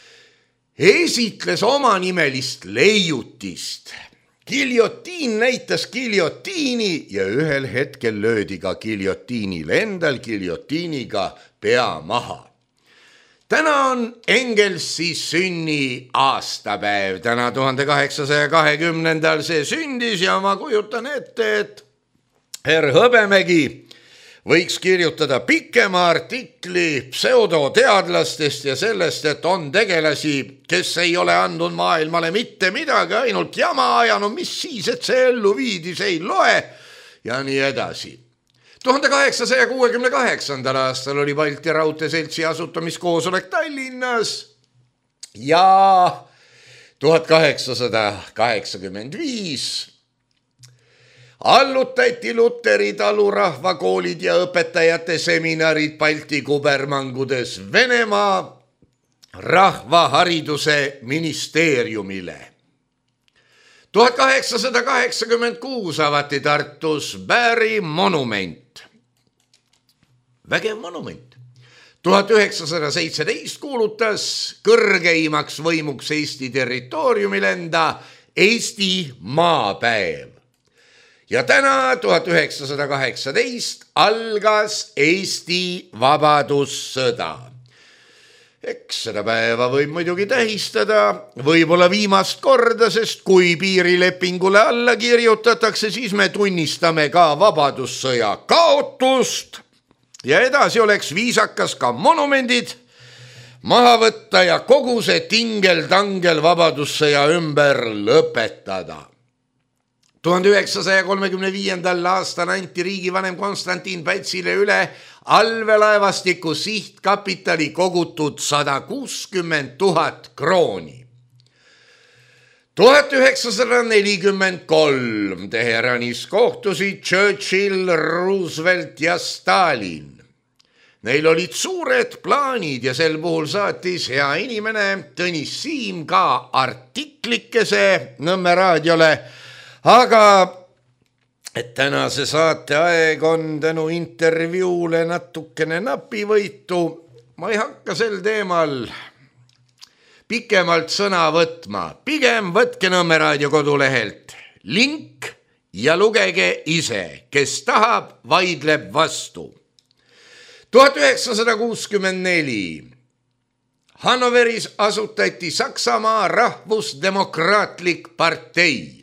esitles omanimelist leiutist. Giljotiin näitas giljotiini ja ühel hetkel löödi ka giljotiinil endal giljotiiniga pea maha. täna on Engelsi sünni aastapäev, täna tuhande kaheksasaja kahekümnendal see sündis ja ma kujutan ette, et herr Hõbemägi võiks kirjutada pikema artikli pseudoteadlastest ja sellest, et on tegelasi, kes ei ole andnud maailmale mitte midagi, ainult jama ajanud, mis siis, et see ellu viidis, ei loe ja nii edasi. tuhande kaheksasaja kuuekümne kaheksandal aastal oli Balti Raudteeseltsi asutamiskoosolek Tallinnas ja tuhat kaheksasada kaheksakümmend viis allutati Luteri talurahvakoolid ja õpetajate seminarid Balti kubermangudes Venemaa rahvahariduse ministeeriumile. tuhat kaheksasada kaheksakümmend kuus avati Tartus Bääri monument. Vägev monument. tuhat üheksasada seitseteist kuulutas kõrgeimaks võimuks Eesti territooriumil enda Eesti maapäev. Ja täna tuhat üheksasada kaheksateist algas Eesti vabadussõda. Eks seda päeva võib muidugi tähistada, võib-olla viimast korda, sest kui piirilepingule alla kirjutatakse, siis me tunnistame ka vabadussõja kaotust ja edasi oleks viisakas ka monumendid maha võtta ja kogu see tingel-tangel vabadussõja ümber lõpetada. tuhande üheksasaja kolmekümne viiendal aastal anti riigivanem Konstantin Pätsile üle allveelaevastiku sihtkapitali kogutud sada kuuskümmend tuhat krooni. tuhat üheksasada nelikümmend kolm Teheranis kohtusid Churchill, Roosevelt ja Stalin. Neil olid suured plaanid ja sel puhul saatis hea inimene Tõnis Siim ka artiklikese Nõmme raadiole. Aga et tänase saate aeg on tänu intervjuule natukene napivõitu, ma ei hakka sel teemal pikemalt sõna võtma. Pigem võtke Nõmme raadio kodulehelt link ja lugege ise, kes tahab, vaidleb vastu. tuhat üheksasada kuuskümmend neli Hannoveris asutati Saksamaa rahvusdemokraatlik partei.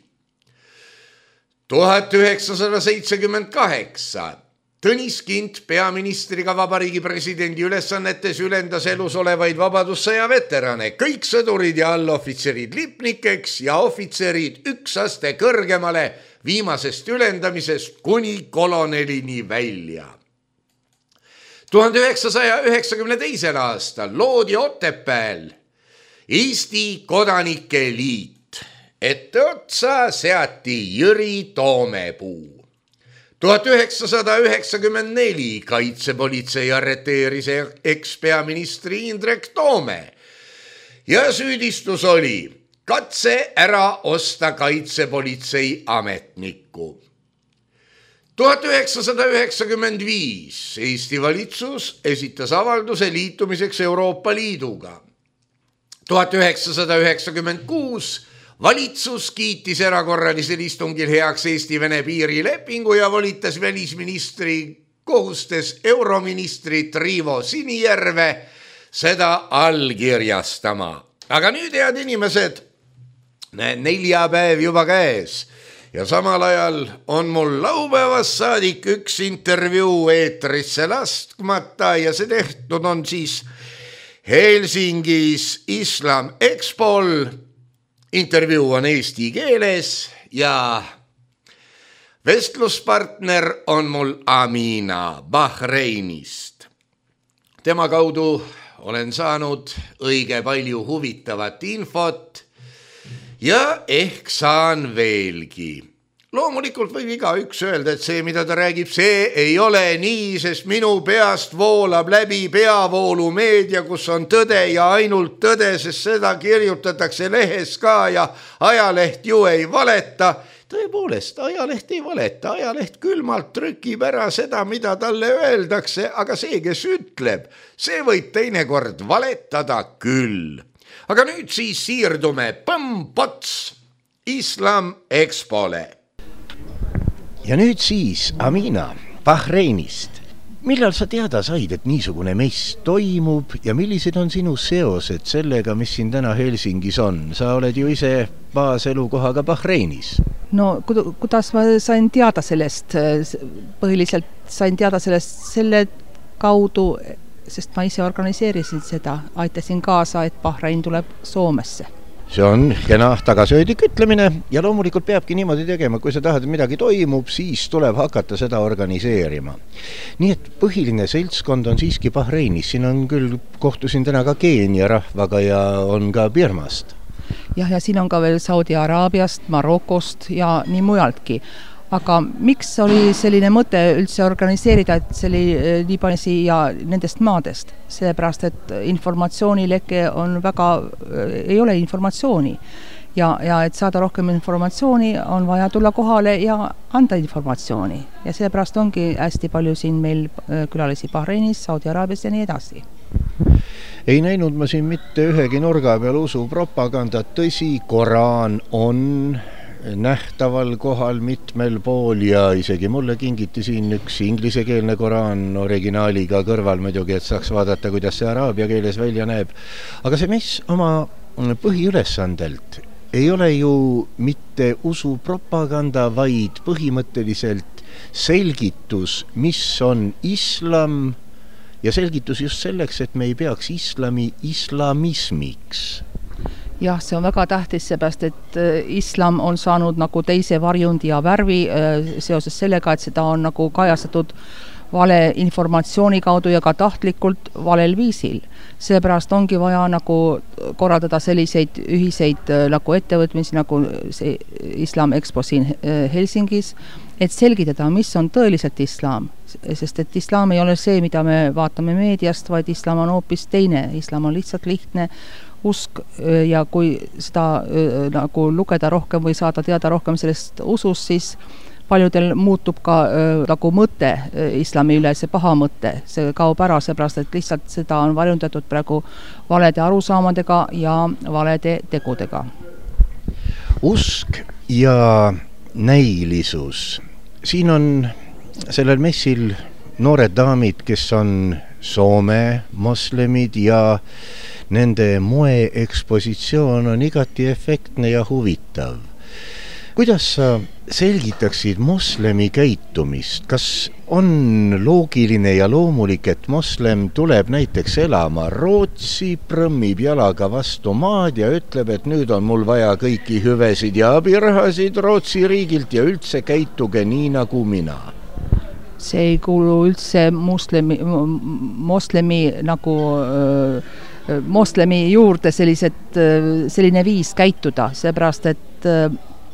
tuhat üheksasada seitsekümmend kaheksa Tõnis Kint peaministriga vabariigi presidendi ülesannetes ülendas elus olevaid vabadussõja veterane, kõik sõdurid ja allohvitserid lipnikeks ja ohvitserid üks aste kõrgemale viimasest ülendamisest kuni kolonelini välja. tuhande üheksasaja üheksakümne teisel aastal loodi Otepääl Eesti Kodanike Liit. Etteotsa seati Jüri Toomepuu. tuhat üheksasada üheksakümmend neli kaitsepolitsei arreteeris ekspeaministri Indrek Toome ja süüdistus oli katse ära osta kaitsepolitsei ametnikku. tuhat üheksasada üheksakümmend viis Eesti valitsus esitas avalduse liitumiseks Euroopa Liiduga. tuhat üheksasada üheksakümmend kuus valitsus kiitis erakorralisel istungil heaks Eesti-Vene piirilepingu ja volitas välisministri kohustes euroministri Triivo Sinijärve seda allkirjastama. Aga nüüd, head inimesed, neljapäev juba käes ja samal ajal on mul laupäevast saadik üks intervjuu eetrisse laskmata ja see tehtud on siis Helsingis Islam Expol. Intervjuu on eesti keeles ja vestluspartner on mul Amina Bahreinist. Tema kaudu olen saanud õige palju huvitavat infot ja ehk saan veelgi. Loomulikult võib igaüks öelda, et see, mida ta räägib, see ei ole nii, sest minu peast voolab läbi peavoolumeedia, kus on tõde ja ainult tõde, sest seda kirjutatakse lehes ka ja ajaleht ju ei valeta. Tõepoolest, ajaleht ei valeta, ajaleht külmalt trükib ära seda, mida talle öeldakse, aga see, kes ütleb, see võib teinekord valetada küll. Aga nüüd siis siirdume põmm-pots Islam Expole. Ja nüüd siis Amina Bahreinist. millal sa teada said, et niisugune mess toimub ja millised on sinu seosed sellega, mis siin täna Helsingis on? Sa oled ju ise baaselukohaga Bahreinis. No kuidas ma sain teada sellest, põhiliselt sain teada sellest selle kaudu, sest ma ise organiseerisin seda, aitasin kaasa, et Bahrein tuleb Soomesse. See on kena tagasihoidlik ütlemine ja loomulikult peabki niimoodi tegema, kui sa tahad, et midagi toimub, siis tuleb hakata seda organiseerima. Nii et põhiline seltskond on siiski Bahreinis, siin on küll, kohtusin täna ka Keenia rahvaga ja on ka Birmast. Jah, ja siin on ka veel Saudi Araabiast, Marokost ja nii mujaltki. Aga miks oli selline mõte üldse organiseerida, et see oli nii palju ja nendest maadest? Sellepärast, et informatsioonileke on väga, ei ole informatsiooni. Ja, ja et saada rohkem informatsiooni, on vaja tulla kohale ja anda informatsiooni. Ja sellepärast ongi hästi palju siin meil külalisi Bahreinis, Saudi Araabias ja nii edasi. Ei näinud ma siin mitte ühegi nurga peal usu propagandat, tõsi, Koraan on nähtaval kohal mitmel pool ja isegi mulle kingiti siin üks inglisekeelne Koraan originaaliga kõrval muidugi, et saaks vaadata, kuidas see araabia keeles välja näeb. Aga see mis oma põhiülesandelt ei ole ju mitte usu propaganda, vaid põhimõtteliselt selgitus, mis on islam ja selgitus just selleks, et me ei peaks islami islamismiks. Jah, see on väga tähtis, seepärast, et islam on saanud nagu teise varjundi ja värvi seoses sellega, et seda on nagu kajastatud vale informatsiooni kaudu ja ka tahtlikult valel viisil. Seepärast ongi vaja nagu korraldada selliseid ühiseid nagu ettevõtmisi, nagu see Islam Expo siin Helsingis, et selgitada, mis on tõeliselt islam. Sest et islam ei ole see, mida me vaatame meediast, vaid islam on hoopis teine. Islam on lihtsalt lihtne usk ja kui seda nagu lugeda rohkem või saada teada rohkem sellest usust, siis paljudel muutub ka nagu mõte islami üle, see paha mõte, see kaob ära, seepärast, et lihtsalt seda on varjundatud praegu valede arusaamadega ja valede tegudega. Usk ja näilisus. Siin on sellel messil noored daamid, kes on Soome moslemid ja nende moeekspositsioon on igati efektne ja huvitav. Kuidas sa selgitaksid moslemi käitumist? Kas on loogiline ja loomulik, et moslem tuleb näiteks elama Rootsi, prõmmib jalaga vastu maad ja ütleb, et nüüd on mul vaja kõiki hüvesid ja abirahasid Rootsi riigilt ja üldse käituge nii nagu mina? See ei kuulu üldse moslemi, moslemi nagu äh, moslemi juurde sellised, selline viis käituda, seepärast, et äh,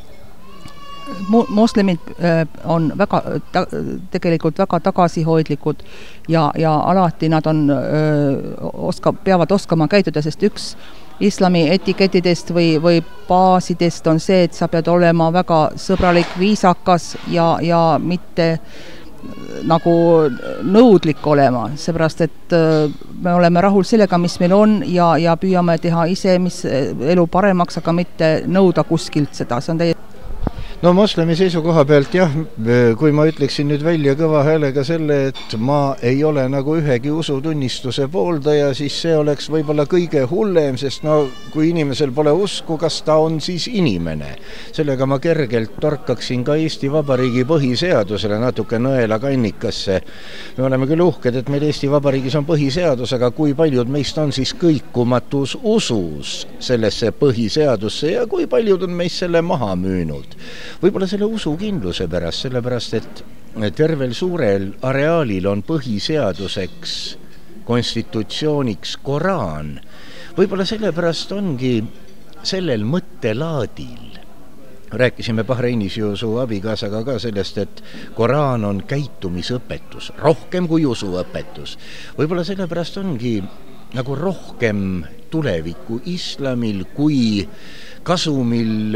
moslemid äh, on väga, ta, tegelikult väga tagasihoidlikud ja, ja alati nad on, äh, oska, peavad oskama käituda, sest üks islami etiketidest või, või baasidest on see, et sa pead olema väga sõbralik, viisakas ja, ja mitte nagu nõudlik olema, seepärast, et me oleme rahul sellega, mis meil on ja, ja püüame teha ise, mis elu paremaks, aga mitte nõuda kuskilt seda, see on täiesti. No moslemi seisukoha pealt jah, kui ma ütleksin nüüd välja kõva häälega selle, et ma ei ole nagu ühegi usutunnistuse pooldaja, siis see oleks võib-olla kõige hullem, sest no kui inimesel pole usku, kas ta on siis inimene. Sellega ma kergelt torkaksin ka Eesti Vabariigi põhiseadusele natuke nõela kannikasse. Me oleme küll uhked, et meil Eesti Vabariigis on põhiseadus, aga kui paljud meist on siis kõikumatus usus sellesse põhiseadusse ja kui paljud on meist selle maha müünud? Võib-olla selle usukindluse pärast, sellepärast, et tervel suurel areaalil on põhiseaduseks, konstitutsiooniks Koraan. Võib-olla sellepärast ongi sellel mõttelaadil. Rääkisime Bahreinis ju su abikaasaga ka sellest, et Koraan on käitumisõpetus, rohkem kui usuõpetus. Võib-olla sellepärast ongi nagu rohkem tuleviku islamil kui kasumil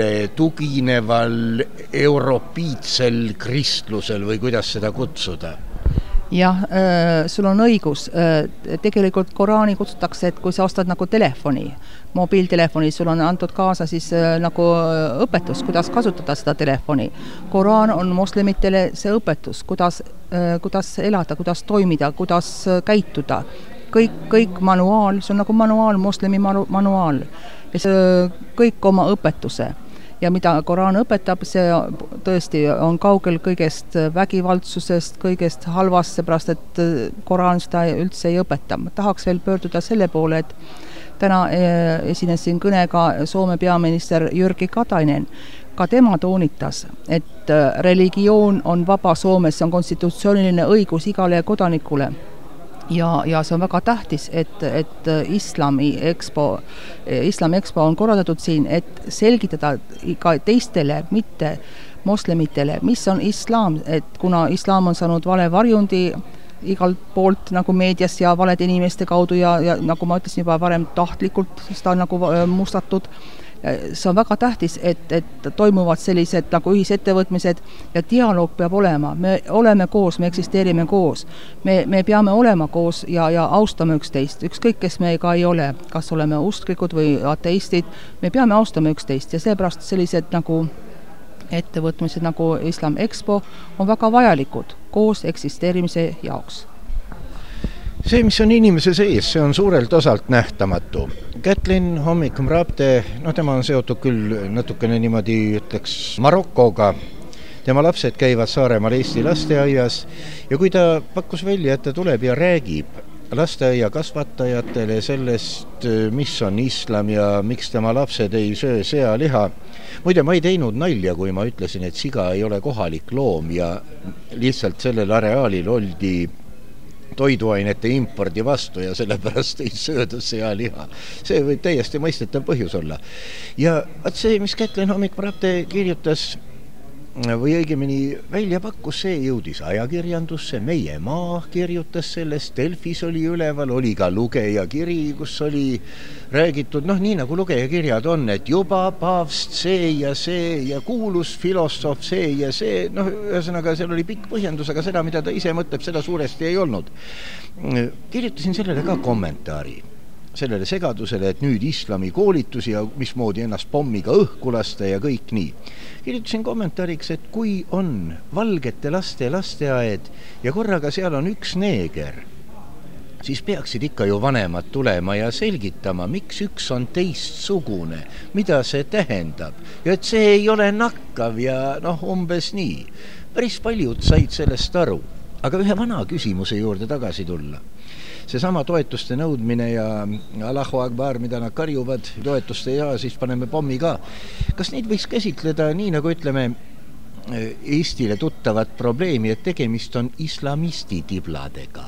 tugineval europiitsel kristlusel või kuidas seda kutsuda? jah, sul on õigus. Tegelikult Koraani kutsutakse, et kui sa ostad nagu telefoni, mobiiltelefoni, sul on antud kaasa siis nagu õpetus, kuidas kasutada seda telefoni. Koraan on moslemitele see õpetus, kuidas, kuidas elada, kuidas toimida, kuidas käituda. Kõik, kõik manuaal, see on nagu manuaal, moslemi manuaal. Ja see kõik oma õpetuse. Ja mida Koraan õpetab, see tõesti on kaugel kõigest vägivaldsusest, kõigest halvast, seepärast, et Koraan seda üldse ei õpeta. Ma tahaks veel pöörduda selle poole, et täna esinesin kõnega Soome peaminister Jyrki Katainen. Ka tema toonitas, et religioon on vaba Soomes, see on konstitutsiooniline õigus igale kodanikule. Ja, ja see on väga tähtis, et, et islami expo, islami expo on korraldatud siin, et selgitada ka teistele, mitte moslemitele, mis on islam, et kuna islam on saanud vale varjundi igalt poolt nagu meedias ja valede inimeste kaudu ja, ja nagu ma ütlesin juba varem tahtlikult seda nagu mustatud, see on väga tähtis, et, et toimuvad sellised nagu ühisettevõtmised ja dialoog peab olema. Me oleme koos, me eksisteerime koos. Me, me peame olema koos ja, ja austama üksteist. Ükskõik, kes me ka ei ole, kas oleme usklikud või ateistid, me peame austama üksteist ja seepärast sellised nagu ettevõtmised nagu Islam Expo on väga vajalikud koos eksisteerimise jaoks. See, mis on inimese sees, see on suurelt osalt nähtamatu. Kätlin Hommik Mrabte, no tema on seotud küll natukene niimoodi, ütleks, Marokoga. Tema lapsed käivad Saaremaal Eesti lasteaias ja kui ta pakkus välja, et ta tuleb ja räägib lasteaia kasvatajatele sellest, mis on islam ja miks tema lapsed ei söö sealiha. Muide, ma ei teinud nalja, kui ma ütlesin, et siga ei ole kohalik loom ja lihtsalt sellel areaalil oldi toiduainete impordi vastu ja sellepärast ei sööda sealiha. See võib täiesti mõistetav põhjus olla. Ja see, mis Kätlin Hommik Mrabte kirjutas või õigemini välja pakkus, see jõudis ajakirjandusse, Meie Maa kirjutas sellest, Delfis oli üleval, oli ka lugeja kiri, kus oli räägitud, noh nii nagu lugeja kirjad on, et juba paavst see ja see ja kuulus filosoof see ja see, noh ühesõnaga seal oli pikk põhjendus, aga seda, mida ta ise mõtleb, seda suuresti ei olnud. Kirjutasin sellele ka kommentaari, sellele segadusele, et nüüd islami koolitusi ja mismoodi ennast pommiga õhku lasta ja kõik nii. Kirjutasin kommentaariks, et kui on valgete laste lasteaed ja korraga seal on üks neeger, siis peaksid ikka ju vanemad tulema ja selgitama, miks üks on teistsugune, mida see tähendab ja et see ei ole nakkav ja noh, umbes nii. Päris paljud said sellest aru, aga ühe vana küsimuse juurde tagasi tulla. Seesama toetuste nõudmine ja Allahu Akbar, mida nad karjuvad, toetuste ja siis paneme pommi ka. Kas neid võiks käsitleda nii, nagu ütleme Eestile tuttavat probleemi, et tegemist on islamisti tibladega?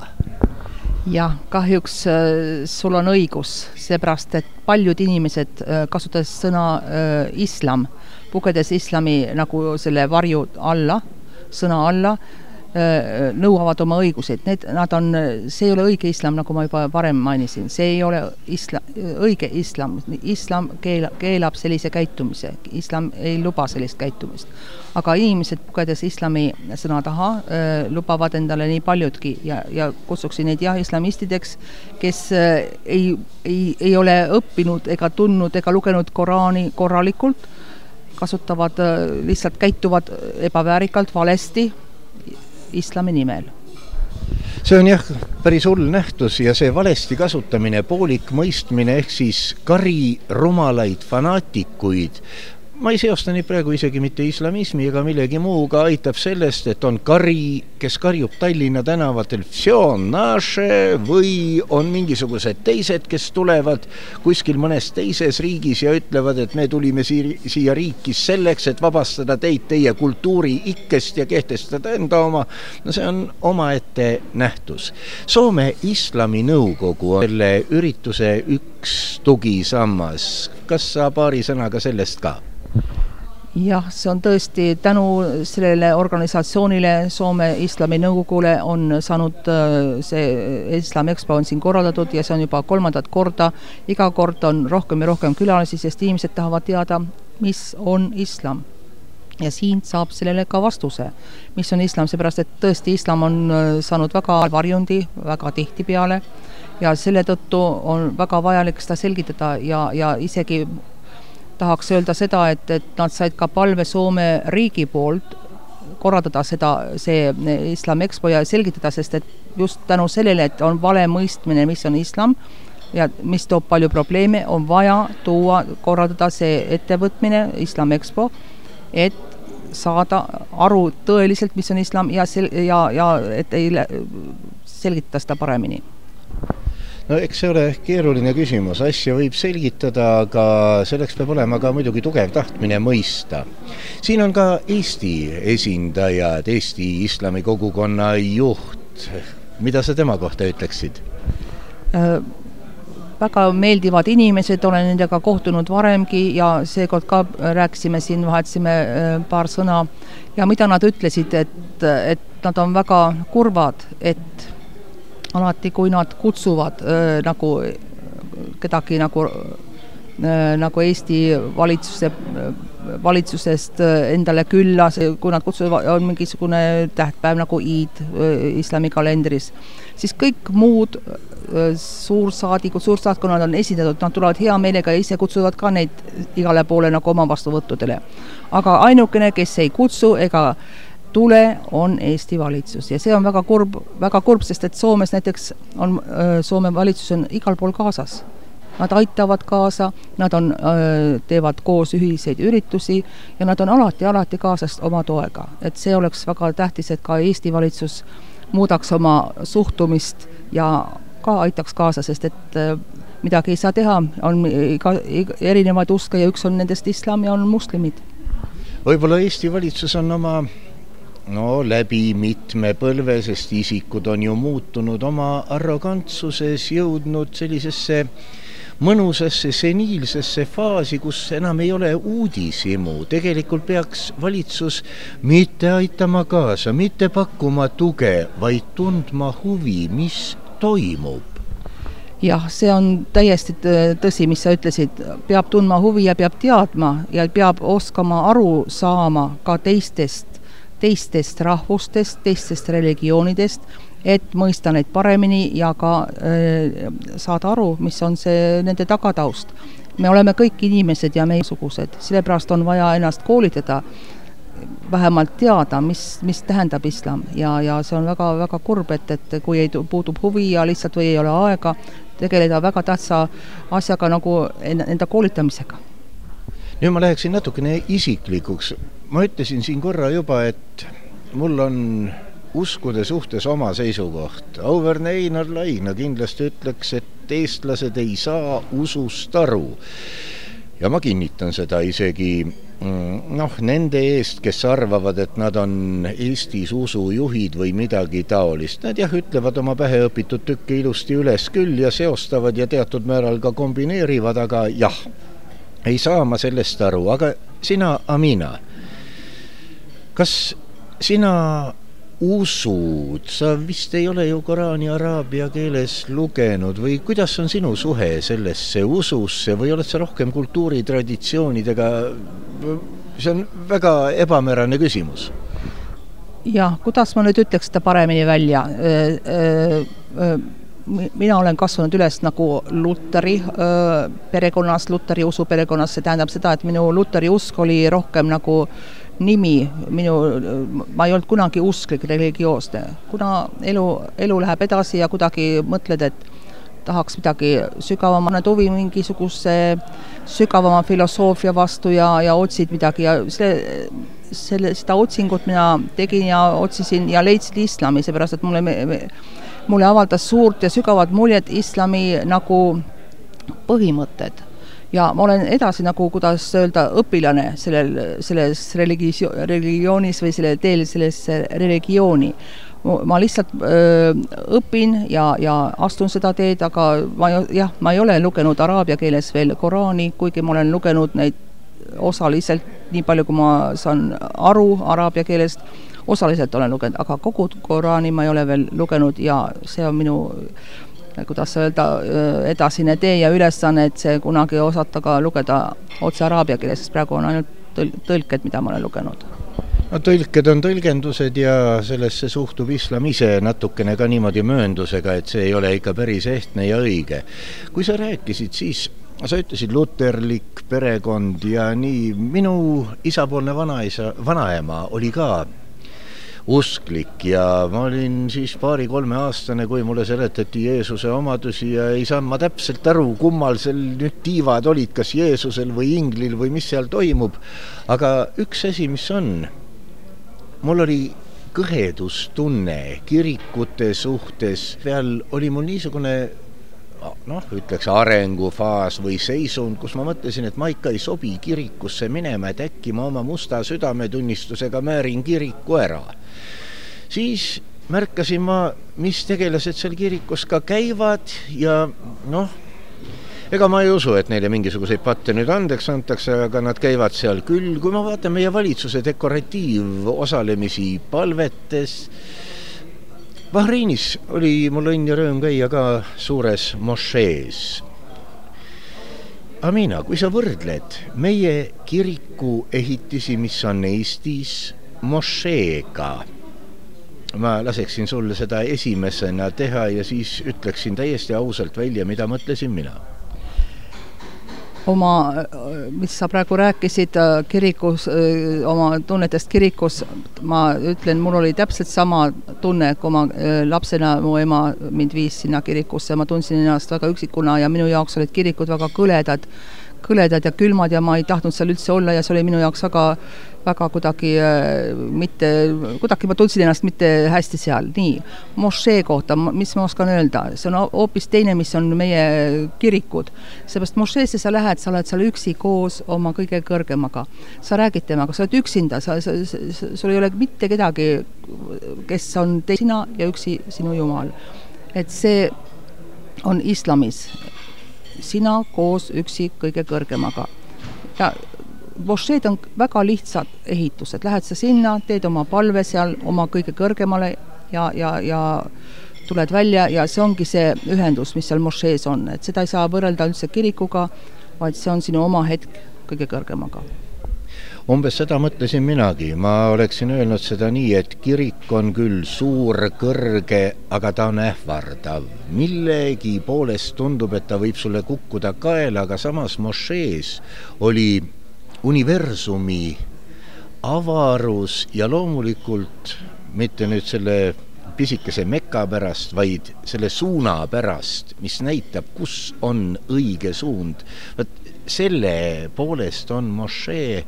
Jah, kahjuks sul on õigus, seepärast, et paljud inimesed kasutades sõna islam, pugedes islami nagu selle varju alla, sõna alla, nõuavad oma õigused. Need, nad on, see ei ole õige islam, nagu ma juba varem mainisin. See ei ole isla, õige islam. Islam keela, keelab sellise käitumise. Islam ei luba sellist käitumist. Aga inimesed pugedes islami sõna taha lubavad endale nii paljudki ja, ja kutsuksin neid jah islamistideks, kes ei, ei, ei ole õppinud ega tundnud ega lugenud Koraani korralikult, kasutavad, lihtsalt käituvad ebaväärikalt, valesti islami nimel. See on jah päris hull nähtus ja see valesti kasutamine, poolik mõistmine ehk siis kari rumalaid fanaatikuid. Ma ei seosta nii praegu isegi mitte islamismi ega millegi muuga, aitab sellest, et on kari, kes karjub Tallinna tänavatel või on mingisugused teised, kes tulevad kuskil mõnes teises riigis ja ütlevad, et me tulime siia riikis selleks, et vabastada teid teie kultuuri ikkest ja kehtestada enda oma. No see on omaette nähtus. Soome Islami nõukogu on selle ürituse üks tugisammas. Kas sa paari sõnaga sellest ka? Jah, see on tõesti tänu sellele organisatsioonile, Soome Islami nõukogule on saanud see Islam Expo on siin korraldatud ja see on juba kolmandat korda. Iga kord on rohkem ja rohkem külalisi, sest inimesed tahavad teada, mis on islam. ja siin saab sellele ka vastuse, mis on islam, seepärast, et tõesti islam on saanud väga varjundi, väga tihti peale ja selle tõttu on väga vajalik seda selgitada ja, ja isegi tahaks öelda seda, et, et nad said ka palve Soome riigi poolt korraldada seda, see Islam Expo ja selgitada, sest et just tänu sellele, et on vale mõistmine, mis on islam ja mis toob palju probleeme, on vaja tuua, korraldada see ettevõtmine, Islam Expo, et saada aru tõeliselt, mis on islam ja, sel- ja, ja et ei selgitada seda paremini. No eks see ole keeruline küsimus, asja võib selgitada, aga selleks peab olema ka muidugi tugev tahtmine mõista. Siin on ka Eesti esindajad, Eesti islami kogukonna juht. Mida sa tema kohta ütleksid? Äh, väga meeldivad inimesed, olen nendega kohtunud varemgi ja seekord ka rääkisime siin, vahetasime paar sõna ja mida nad ütlesid, et, et nad on väga kurvad, et alati kui nad kutsuvad äh, nagu kedagi nagu, äh, nagu Eesti valitsuse, valitsusest endale külla, kui nad kutsuvad, on mingisugune tähtpäev nagu Iid äh, islami kalendris, siis kõik muud suursaadikud, suursaatkonnad on esindatud, nad tulevad hea meelega ja ise kutsuvad ka neid igale poole nagu oma vastuvõttudele. Aga ainukene, kes ei kutsu ega tule, on Eesti valitsus ja see on väga kurb, väga kurb, sest et Soomes näiteks on, Soome valitsus on igal pool kaasas. Nad aitavad kaasa, nad on, teevad koos ühiseid üritusi ja nad on alati, alati kaasast oma toega. Et see oleks väga tähtis, et ka Eesti valitsus muudaks oma suhtumist ja ka aitaks kaasa, sest et midagi ei saa teha, on iga, erinevaid uske ja üks on nendest islam ja on muslimid. Võib-olla Eesti valitsus on oma no läbi mitme põlve, sest isikud on ju muutunud oma arrogantsuses, jõudnud sellisesse mõnusasse seniilsesse faasi, kus enam ei ole uudisimu. Tegelikult peaks valitsus mitte aitama kaasa, mitte pakkuma tuge, vaid tundma huvi, mis toimub. Jah, see on täiesti tõsi, mis sa ütlesid, peab tundma huvi ja peab teadma ja peab oskama aru saama ka teistest, teistest rahvustest, teistest religioonidest, et mõista neid paremini ja ka äh, saada aru, mis on see nende tagataust. Me oleme kõik inimesed ja meisugused, sellepärast on vaja ennast koolitada, vähemalt teada, mis, mis tähendab islam ja, ja see on väga, väga kurb, et, et kui ei puudub huvi ja lihtsalt või ei ole aega tegeleda väga tähtsa asjaga nagu enda koolitamisega. Nüüd ma läheksin natukene isiklikuks. Ma ütlesin siin korra juba, et mul on uskude suhtes oma seisukoht. Auväärne Einar Laina kindlasti ütleks, et eestlased ei saa usust aru. Ja ma kinnitan seda isegi noh, nende eest, kes arvavad, et nad on Eestis usujuhid või midagi taolist. Nad jah, ütlevad oma päheõpitud tükke ilusti üles küll ja seostavad ja teatud määral ka kombineerivad, aga jah, ei saa ma sellest aru. Aga sina, Amina, kas sina usud, sa vist ei ole ju Koraani araabia keeles lugenud või kuidas on sinu suhe sellesse ususse või oled sa rohkem kultuuritraditsioonidega? See on väga ebamärane küsimus. Jah, kuidas ma nüüd ütleks seda paremini välja? Mina olen kasvanud üles nagu Luteri perekonnas, Luteri usu perekonnas, see tähendab seda, et minu Luteri usk oli rohkem nagu nimi, minu, ma ei olnud kunagi usklik religioosne, kuna elu, elu läheb edasi ja kuidagi mõtled, et tahaks midagi sügavama, need huvi mingisuguse sügavama filosoofia vastu ja, ja otsid midagi ja selle, selle, seda otsingut mina tegin ja otsisin ja leidsin islami, seepärast, et mulle, mulle avaldas suurt ja sügavat muljet islami nagu põhimõtted. Ja ma olen edasi nagu, kuidas öelda, õpilane sellel, selles religio, religioonis või selle teel selles religiooni. Ma lihtsalt öö, õpin ja, ja astun seda teed, aga ma, jah, ma ei ole lugenud araabia keeles veel Koraani, kuigi ma olen lugenud neid osaliselt, nii palju kui ma saan aru araabia keelest, osaliselt olen lugenud, aga kogu Koraani ma ei ole veel lugenud ja see on minu kuidas öelda, edasine tee ja ülesanne, et see kunagi osata ka lugeda otse araabia keeles, sest praegu on ainult tõl- tõlked, mida ma olen lugenud. no tõlked on tõlgendused ja sellesse suhtub islam ise natukene ka niimoodi mööndusega, et see ei ole ikka päris ehtne ja õige. Kui sa rääkisid, siis sa ütlesid luterlik perekond ja nii, minu isapoolne vanaisa, vanaema oli ka usklik ja ma olin siis paari-kolme aastane, kui mulle seletati Jeesuse omadusi ja ei saanud ma täpselt aru, kummal seal nüüd tiivad olid, kas Jeesusel või inglil või mis seal toimub. Aga üks asi, mis on, mul oli kõhedustunne kirikute suhtes, peal oli mul niisugune noh, ütleks arengufaas või seisund, kus ma mõtlesin, et ma ikka ei sobi kirikusse minema, et äkki ma oma musta südametunnistusega määrin kiriku ära. Siis märkasin ma, mis tegelased seal kirikus ka käivad ja noh, ega ma ei usu, et neile mingisuguseid patte nüüd andeks antakse, aga nad käivad seal küll. Kui ma vaatan meie valitsuse dekoratiivosalemisi palvetes, Bahreinis oli mul õnn ja rõõm käia ka suures mošees. Amina, kui sa võrdled meie kiriku ehitisi, mis on Eestis, mošeega, ma laseksin sulle seda esimesena teha ja siis ütleksin täiesti ausalt välja, mida mõtlesin mina. Oma, mis sa praegu rääkisid kirikus, oma tunnetest kirikus, ma ütlen, mul oli täpselt sama tunne, kui ma lapsena mu ema mind viis sinna kirikusse, ma tundsin ennast väga üksikuna ja minu jaoks olid kirikud väga kõledad, kõledad ja külmad ja ma ei tahtnud seal üldse olla ja see oli minu jaoks väga, väga kuidagi mitte, kuidagi ma tundsin ennast mitte hästi seal. Nii, mošee kohta, mis ma oskan öelda, see on hoopis teine, mis on meie kirikud. Seepärast mošeesse sa lähed, sa oled seal üksi koos oma kõige kõrgemaga. Sa räägid temaga, sa oled üksinda, sa, sa, sul ei ole mitte kedagi, kes on sina ja üksi sinu Jumal. Et see on islamis. Sina koos üksi kõige kõrgemaga. Ja mošeed on väga lihtsad ehitused. Lähed sa sinna, teed oma palve seal oma kõige kõrgemale ja, ja, ja tuled välja ja see ongi see ühendus, mis seal mošees on. Et seda ei saa võrrelda üldse kirikuga, vaid see on sinu oma hetk kõige kõrgemaga. Umbes seda mõtlesin minagi. Ma oleksin öelnud seda nii, et kirik on küll suur, kõrge, aga ta on ähvardav. Millegi poolest tundub, et ta võib sulle kukkuda kaela, aga samas mošees oli universumi avarus ja loomulikult mitte nüüd selle pisikese meka pärast, vaid selle suuna pärast, mis näitab, kus on õige suund. Võt, selle poolest on mošee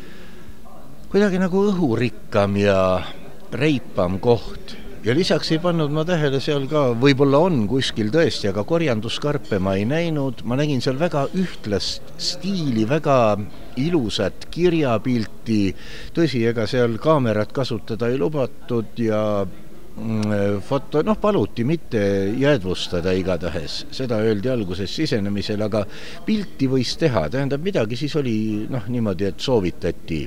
kuidagi nagu õhurikkam ja reipam koht. Ja lisaks ei pannud ma tähele seal ka, võib-olla on kuskil tõesti, aga korjanduskarpe ma ei näinud. Ma nägin seal väga ühtlast stiili, väga ilusat kirjapilti. Tõsi, ega seal kaamerat kasutada ei lubatud ja foto, noh, paluti mitte jäädvustada igatahes. Seda öeldi alguses sisenemisel, aga pilti võis teha. Tähendab, midagi siis oli noh, niimoodi, et soovitati.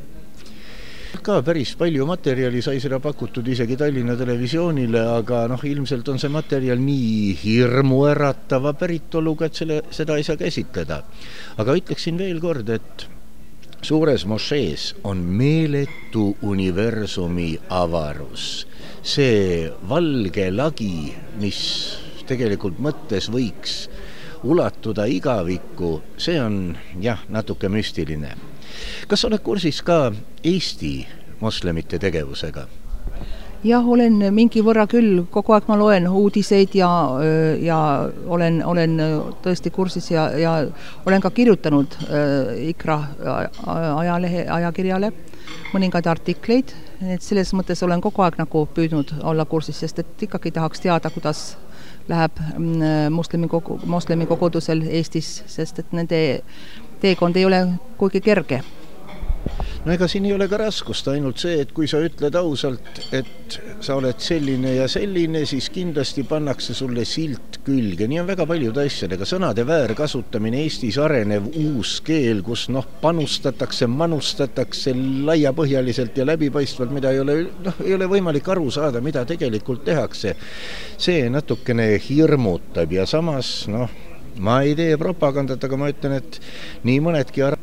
Ka päris palju materjali sai seda pakutud isegi Tallinna televisioonile, aga noh, ilmselt on see materjal nii hirmu äratava päritoluga, et selle, seda ei saa käsitleda. Aga ütleksin veel kord, et suures mošees on meeletu universumi avarus. See valge lagi, mis tegelikult mõttes võiks ulatuda igavikku, see on jah, natuke müstiline. Kas oled kursis ka Eesti moslemite tegevusega? Jah, olen mingi võrra küll, kogu aeg ma loen uudiseid ja, ja olen, olen tõesti kursis ja, ja olen ka kirjutanud Ikra ajalehe, ajakirjale mõningaid artikleid, et selles mõttes olen kogu aeg nagu püüdnud olla kursis, sest et ikkagi tahaks teada, kuidas läheb moslemi, kogu, moslemi kogudusel Eestis, sest et nende teekond ei ole kuigi kerge. No ega siin ei ole ka raskust, ainult see, et kui sa ütled ausalt, et sa oled selline ja selline, siis kindlasti pannakse sulle silt külge. Nii on väga paljud asjadega. Sõnade väär kasutamine Eestis arenev uus keel, kus noh, panustatakse, manustatakse laiapõhjaliselt ja läbipaistvalt, mida ei ole, noh, ei ole võimalik aru saada, mida tegelikult tehakse. See natukene hirmutab ja samas, noh, ma ei tee propagandat, aga ma ütlen, et nii mõnedki ar-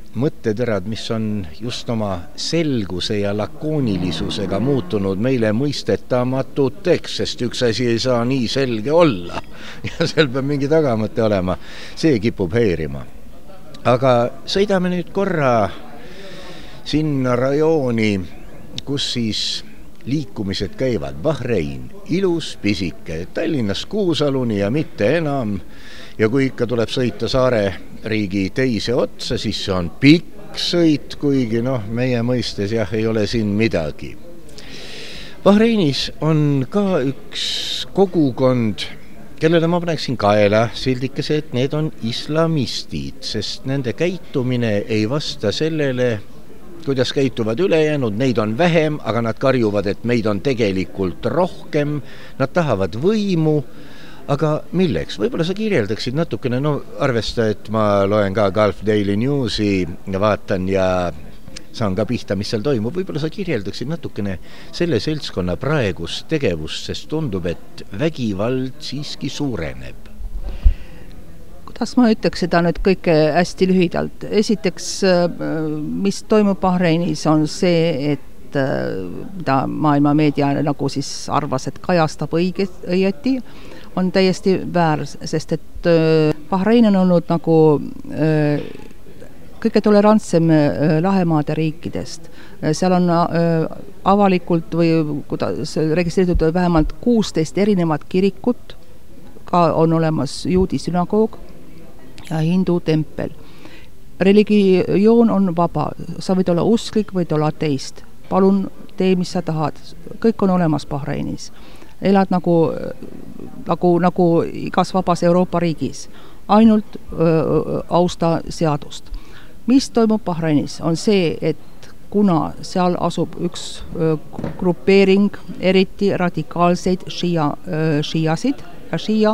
mõtteterad, mis on just oma selguse ja lakoonilisusega muutunud meile mõistetamatuteks, sest üks asi ei saa nii selge olla ja seal peab mingi tagamõte olema, see kipub häirima. Aga sõidame nüüd korra sinna rajooni, kus siis liikumised käivad. Bahrein, ilus pisike, Tallinnast Kuusaluni ja mitte enam. Ja kui ikka tuleb sõita saare riigi teise otsa, siis see on pikk sõit, kuigi noh, meie mõistes jah, ei ole siin midagi. Bahreinis on ka üks kogukond, kellele ma paneksin kaela sildikese, et need on islamistid, sest nende käitumine ei vasta sellele, kuidas käituvad ülejäänud, neid on vähem, aga nad karjuvad, et meid on tegelikult rohkem, nad tahavad võimu, aga milleks? Võib-olla sa kirjeldaksid natukene, no arvesta, et ma loen ka Gulf Daily Newsi ja vaatan ja saan ka pihta, mis seal toimub. Võib-olla sa kirjeldaksid natukene selle seltskonna praegust tegevust, sest tundub, et vägivald siiski suureneb. Kuidas ma ütleks seda nüüd kõike hästi lühidalt? Esiteks, mis toimub Bahreinis, on see, et mida maailma meedia nagu siis arvas, et kajastab õiget, õieti, on täiesti väär, sest et Bahrein on olnud nagu kõige tolerantsem Lahemaade riikidest. Seal on avalikult või kuidas registreeritud vähemalt kuusteist erinevat kirikut, ka on olemas juudi sünagoog ja hindu tempel. Religioon on vaba, sa võid olla usklik, võid olla ateist. Palun tee, mis sa tahad. Kõik on olemas Bahreinis. Elad nagu, nagu, nagu igas vabas Euroopa riigis. Ainult öö, austa seadust. Mis toimub Bahreinis on see, et kuna seal asub üks öö, grupeering, eriti radikaalseid šia, öö, šiasid ja šia,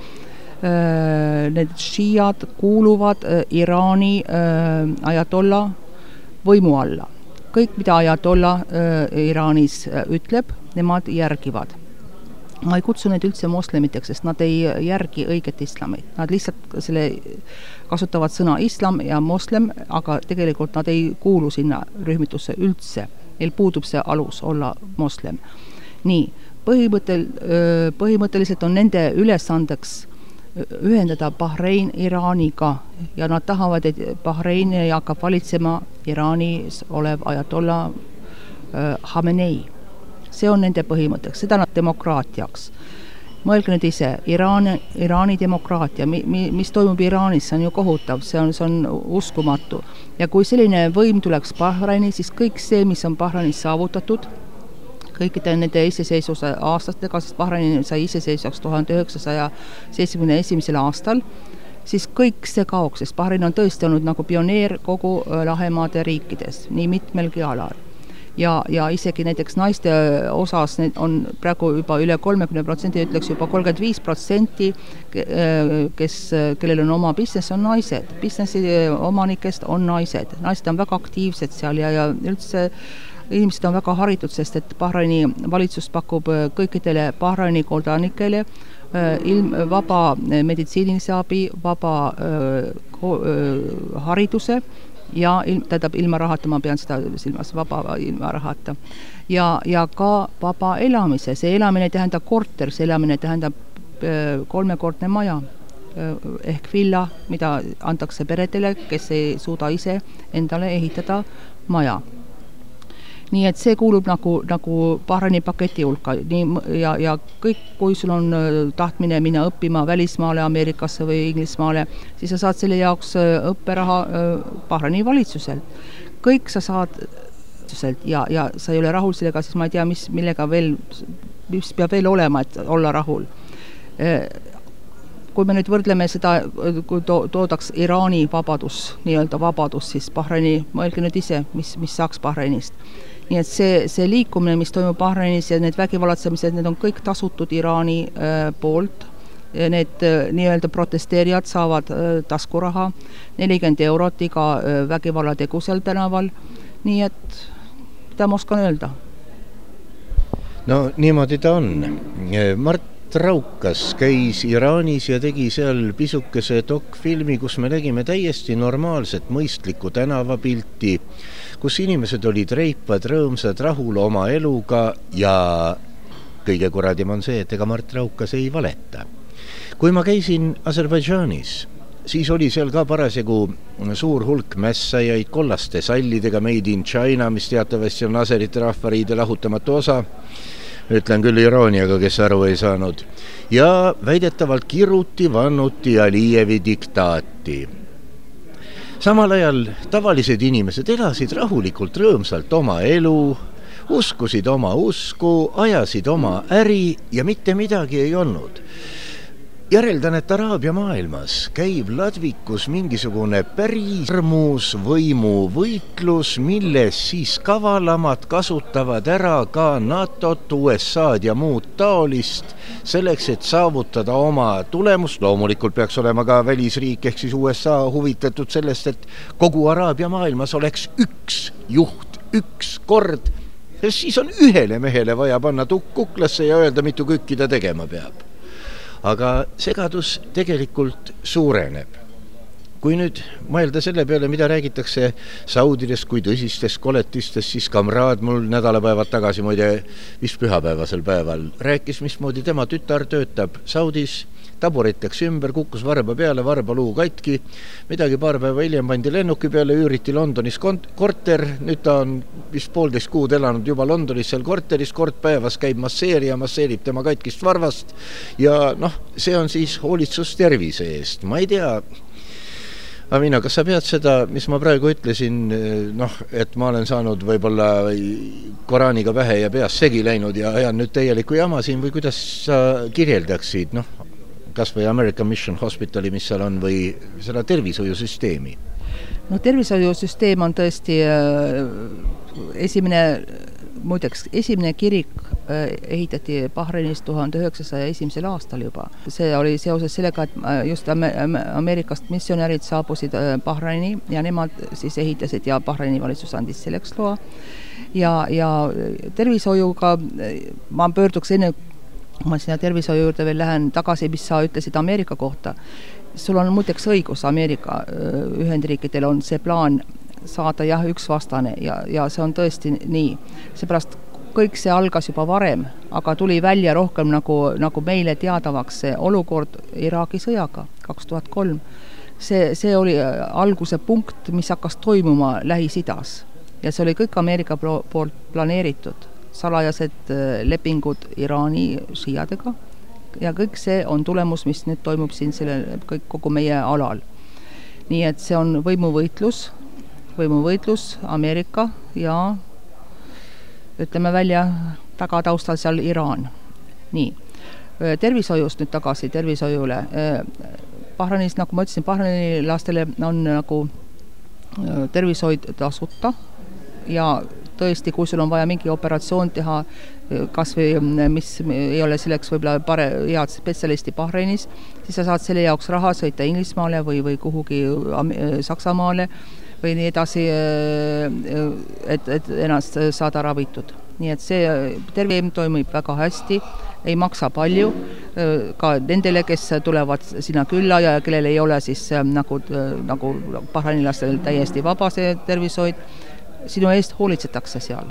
öö, need šiad kuuluvad öö, Iraani öö, ajatolla võimu alla. Kõik, mida ajatolla öö, Iraanis öö, ütleb, nemad järgivad. Ma ei kutsu neid üldse moslemiteks, sest nad ei järgi õiget islamit. Nad lihtsalt selle kasutavad sõna islam ja moslem, aga tegelikult nad ei kuulu sinna rühmitusse üldse. Neil puudub see alus olla moslem. Nii, põhimõttel, põhimõtteliselt on nende ülesandeks ühendada Bahrein Iraaniga ja nad tahavad, et Bahrein hakkab valitsema Iraanis olev ajatolla Hamenei. See on nende põhimõtteks, seda nad demokraatiaks. Mõelge nüüd ise, Iraani, Iraani demokraatia, mi, mi, mis toimub Iraanis, see on ju kohutav, see on, see on uskumatu. Ja kui selline võim tuleks Bahreini, siis kõik see, mis on Bahrainis saavutatud, kõikide nende iseseisvuse aastatega, sest Bahreini sai iseseisvaks tuhande üheksasaja seitsmekümne esimesel aastal, siis kõik see kaoks, sest Bahrein on tõesti olnud nagu pioneer kogu Lahemaade riikides, nii mitmelgi alal. Ja, ja isegi näiteks naiste osas on praegu juba üle kolmekümne protsendi, ütleks juba kolmkümmend viis protsenti, kes, kellel on oma business, on naised. Businessi omanikest on naised. Naised on väga aktiivsed seal ja, ja üldse inimesed on väga haritud, sest et Bahraini valitsus pakub kõikidele Bahraini kodanikele ilm, vaba meditsiinilise abi, vaba öö, öö, hariduse ja ilm, tähendab ilma rahata, ma pean seda silmas, vaba ilma rahata. Ja, ja ka vaba elamise, see elamine tähendab korter, see elamine tähendab kolmekordne maja ehk villa, mida antakse peredele, kes ei suuda ise endale ehitada maja. Nii et see kuulub nagu, nagu Bahraini paketi hulka. Nii, ja, ja kõik, kui sul on tahtmine minna õppima välismaale, Ameerikasse või Inglismaale, siis sa saad selle jaoks õpperaha Bahraini valitsuselt. Kõik sa saad ja, ja sa ei ole rahul sellega, siis ma ei tea, mis, millega veel, mis peab veel olema, et olla rahul. Kui me nüüd võrdleme seda, kui to, toodaks Iraani vabadus, nii-öelda vabadus, siis Bahraini, mõelge nüüd ise, mis, mis saaks Bahreinist. Nii et see, see liikumine, mis toimub Bahrainis ja need vägivalatsemised, need on kõik tasutud Iraani äh, poolt. Need äh, nii-öelda protesteerijad saavad äh, taskuraha, nelikümmend eurot iga äh, vägivallategu seal tänaval. Nii et, mida ma oskan öelda? No niimoodi ta on. Mart, Mart Raukas käis Iraanis ja tegi seal pisukese dokfilmi, kus me nägime täiesti normaalset mõistlikku tänavapilti, kus inimesed olid reipad, rõõmsad, rahul oma eluga ja kõige kuradim on see, et ega Mart Raukas ei valeta. Kui ma käisin Aserbaidžaanis, siis oli seal ka parasjagu suur hulk mässajaid kollaste sallidega Made in China, mis teatavasti on aserite rahvariide lahutamatu osa. Ütlen küll irooniaga, kes aru ei saanud. Ja väidetavalt kiruti, vannuti Alijevi diktaati. Samal ajal tavalised inimesed elasid rahulikult, rõõmsalt oma elu, uskusid oma usku, ajasid oma äri ja mitte midagi ei olnud. Järeldan, et Araabia maailmas käib ladvikus mingisugune päris armus võimu võitlus, milles siis kavalamad kasutavad ära ka NATO-t, U S A-d ja muud taolist, selleks, et saavutada oma tulemust. Loomulikult peaks olema ka välisriik ehk siis U S A huvitatud sellest, et kogu Araabia maailmas oleks üks juht, üks kord, sest siis on ühele mehele vaja panna tukk kuklasse ja öelda, mitu kükki ta tegema peab. Aga segadus tegelikult suureneb. Kui nüüd mõelda selle peale, mida räägitakse Saudidest kui tõsistest koletistest, siis kamraad mul nädalapäevad tagasi, muide vist pühapäevasel päeval, rääkis, mismoodi tema tütar töötab Saudis, taburit läks ümber, kukkus varba peale, varba luu katki, midagi paar päeva hiljem pandi lennuki peale, üüriti Londonis korter, nüüd ta on vist poolteist kuud elanud juba Londonis seal korteris, kord päevas käib masseeri ja masseerib tema katkist varvast ja noh, see on siis hoolitsus tervise eest. Ma ei tea, Amina, kas sa pead seda, mis ma praegu ütlesin, noh, et ma olen saanud võib-olla Koraaniga pähe ja peas segi läinud ja ajan nüüd täieliku jama siin või kuidas sa kirjeldaksid, noh, kas või American Mission Hospitali, mis seal on, või seda tervishoiusüsteemi? No tervishoiusüsteem on tõesti äh, esimene, muideks, esimene kirik äh, ehitati Bahreinis tuhande üheksasaja esimesel aastal juba. See oli seoses sellega, et just Ameerikast missionärid saabusid äh, Bahreini ja nemad siis ehitasid ja Bahreini valitsus andis selleks loa. Ja, ja tervishoiuga ma pöörduks enne, ma sinna tervishoiu juurde veel lähen tagasi, mis sa ütlesid Ameerika kohta. Sul on muideks õigus, Ameerika Ühendriikidel on see plaan saada jah üks vastane ja, ja see on tõesti nii. Seepärast kõik see algas juba varem, aga tuli välja rohkem nagu, nagu meile teadavaks see olukord Iraagi sõjaga kaks tuhat kolm. See, see oli alguse punkt, mis hakkas toimuma Lähis-Idas ja see oli kõik Ameerika poolt planeeritud. Salajased lepingud Iraani šiiadega ja kõik see on tulemus, mis nüüd toimub siin selle, kõik, kogu meie alal. Nii et see on võimuvõitlus, võimuvõitlus Ameerika ja ütleme välja taga taustal seal Iraan. Nii, tervishoiust nüüd tagasi, tervishoiule. Bahrainis, nagu ma ütlesin, Bahraini lastele on nagu tervishoid tasuta ja tõesti, kui sul on vaja mingi operatsioon teha, kas või mis ei ole selleks võib-olla pare, head spetsialisti Bahrainis, siis sa saad selle jaoks raha sõita Inglismaale või, või kuhugi Saksamaale või nii edasi, et, et ennast saada ravitud. Nii et see terveem toimib väga hästi, ei maksa palju, ka nendele, kes tulevad sinna külla ja kellel ei ole siis nagu, nagu bahrainilastel täiesti vaba see tervishoid, sinu eest hoolitsetakse seal.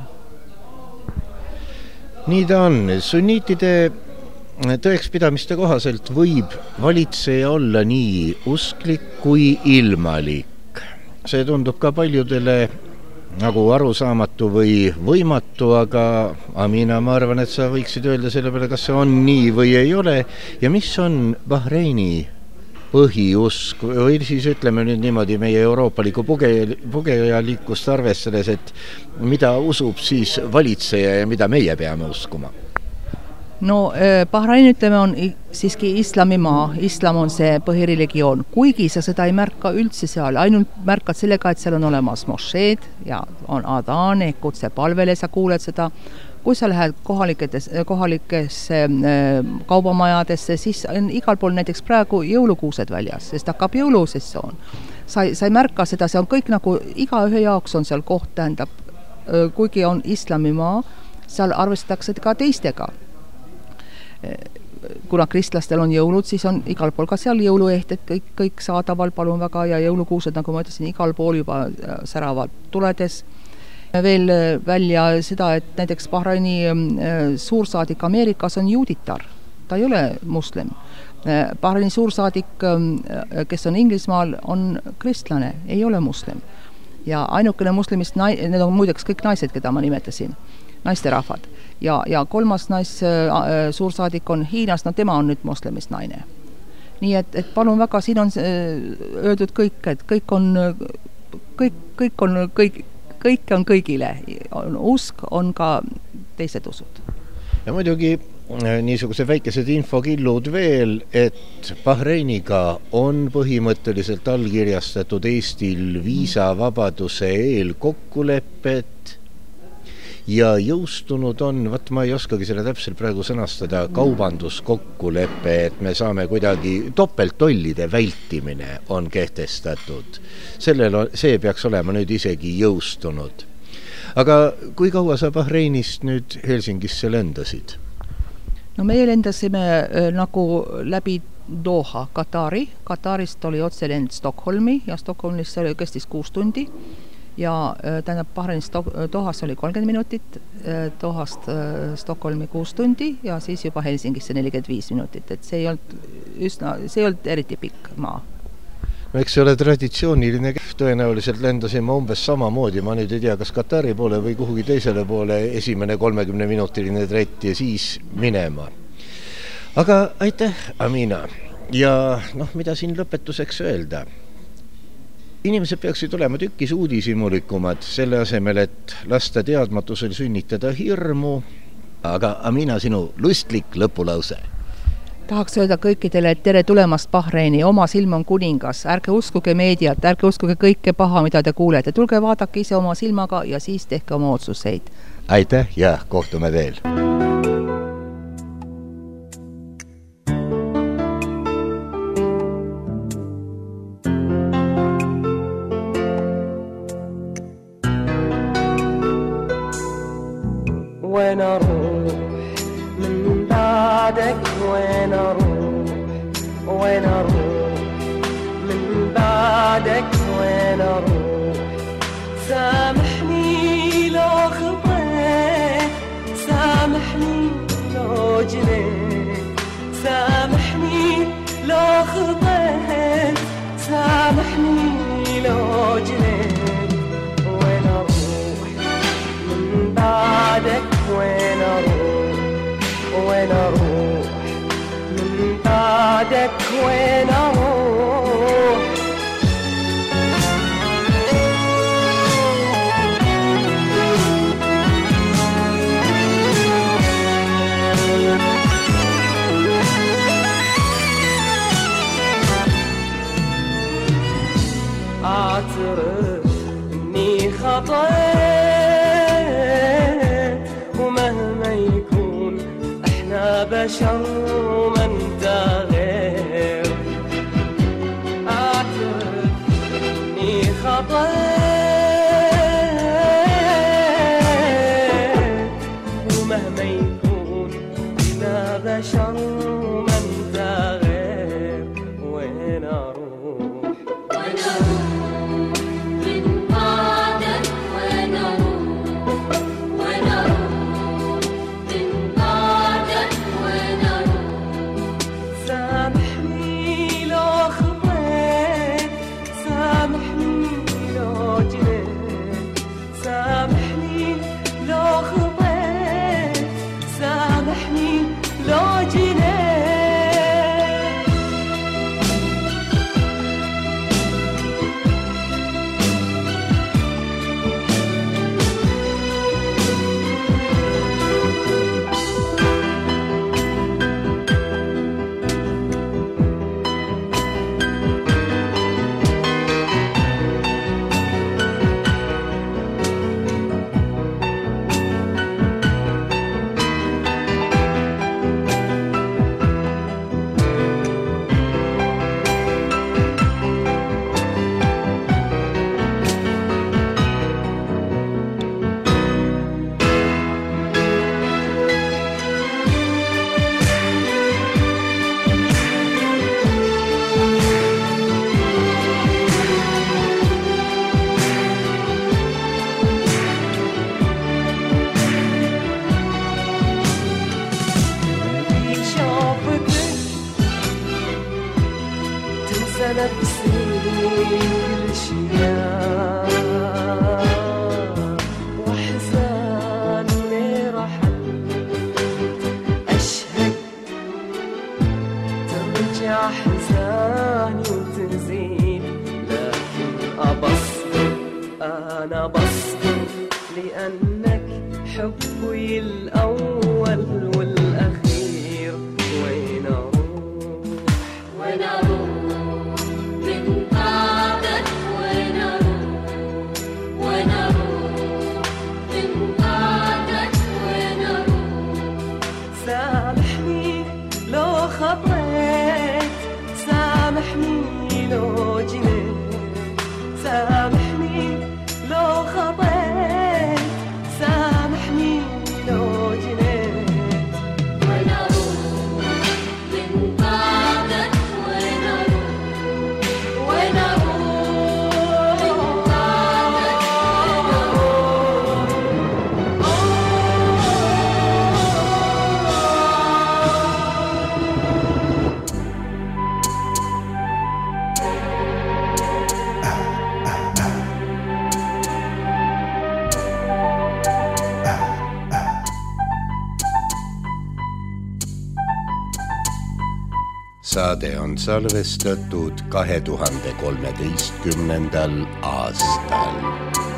Nii ta on. Sunniitide tõekspidamiste kohaselt võib valitseja olla nii usklik kui ilmalik. See tundub ka paljudele nagu arusaamatu või võimatu, aga Amina, ma arvan, et sa võiksid öelda selle peale, kas see on nii või ei ole ja mis on Bahreini põhiusk või siis ütleme nüüd niimoodi meie euroopaliku pugejalikust arvestades, et mida usub siis valitseja ja mida meie peame uskuma? No Bahrain, ütleme, on siiski islamimaa, islam on see põhireligioon, kuigi sa seda ei märka üldse seal, ainult märkad sellega, et seal on olemas mošeed ja on adaan, ehk kutse palvele, sa kuuled seda. Kui sa lähed kohalikesse kaubamajadesse, siis on igal pool näiteks praegu jõulukuused väljas, sest hakkab jõulusessioon. Sa, sa ei märka seda, see on kõik nagu iga ühe jaoks on seal koht, tähendab, kuigi on islamimaa, seal arvestatakse ka teistega. kuna kristlastel on jõulud, siis on igal pool ka seal jõuluehted kõik, kõik saadaval, palun väga, ja jõulukuused, nagu ma ütlesin, igal pool juba säravad tuledes. Veel välja seda, et näiteks Bahraini suursaadik Ameerikas on juuditar, ta ei ole muslim. Bahraini suursaadik, kes on Inglismaal, on kristlane, ei ole muslim. Ja ainukene muslimist, need on muideks kõik naised, keda ma nimetasin, naisterahvad. Ja, ja kolmas nais suursaadik on Hiinas, no tema on nüüd moslemist naine. Nii et, et palun väga, siin on öeldud kõik, et kõik on, kõik, kõik on, kõik, kõik on kõigile. Usk on ka teised usud. Ja muidugi niisugused väikesed infokillud veel, et Bahreiniga on põhimõtteliselt allkirjastatud Eestil viisavabaduse eel kokkulepped ja jõustunud on, vaat ma ei oskagi selle täpselt praegu sõnastada, kaubanduskokkulepe, et me saame kuidagi topelttollide vältimine on kehtestatud. Sellel on, see peaks olema nüüd isegi jõustunud. Aga kui kaua sa Bahreinist nüüd Helsingisse lendasid? No meie lendasime äh, nagu läbi Doha, Katari. Katarist oli otselend Stockholmi ja Stockholmist oli kestis kuus tundi. Ja äh, tähendab Bahreinist Dohas oli kolmkümmend minutit, äh, Dohast äh, Stockholmi kuus tundi ja siis juba Helsingisse nelikümmend viis minutit. Et see ei olnud, üsna, see ei olnud eriti pikk maa. No eks see ole traditsiooniline, tõenäoliselt lendasime umbes samamoodi, ma nüüd ei tea, kas Katari poole või kuhugi teisele poole esimene kolmekümne minutiline trett ja siis minema. Aga aitäh, Amina. Ja noh, mida siin lõpetuseks öelda? Inimesed peaksid olema tükkis uudishimulikumad selle asemel, et lasta teadmatusel sünnitada hirmu. Aga Amina, sinu lustlik lõpulause. Tahaks öelda kõikidele, et tere tulemast Bahreini, oma silm on kuningas, ärge uskuge meediat, ärge uskuge kõike paha, mida te kuulete, tulge vaadake ise oma silmaga ja siis tehke oma otsuseid. Aitäh ja kohtume veel. وين أروح من بعدك وين أروح وين أروح من بعدك وين أروح سامحني لو خطيت سامحني لو جنيت سامحني لو خطيت سامحني لو جنيت وين أروح من بعدك وين أروح وين أروح من بعدك وين أروح أعترف إني خطيت بشر ومن تغير أعترف إني خطيت ومهما يكون أنا بشر ومن تغير وين أروح وين أروح من بعدك وين انسى نفسي كل شيء واحزان اللي رحل اشهد ترجع حزاني وتزيد لكن ابصر انا بصر لانك حبي الاول والاخير وين اروح وين اروح من بعدك وين اروح وين اروح من بعدك وين اروح سامحني لو خطيت سامحني لو جنيت سامحني لو خطيت سامحني لو جنيت وين اروح من بعدك وين اروح وين اروح من بعدك Saade on salvestatud kahe tuhande kolmeteistkümnendal aastal.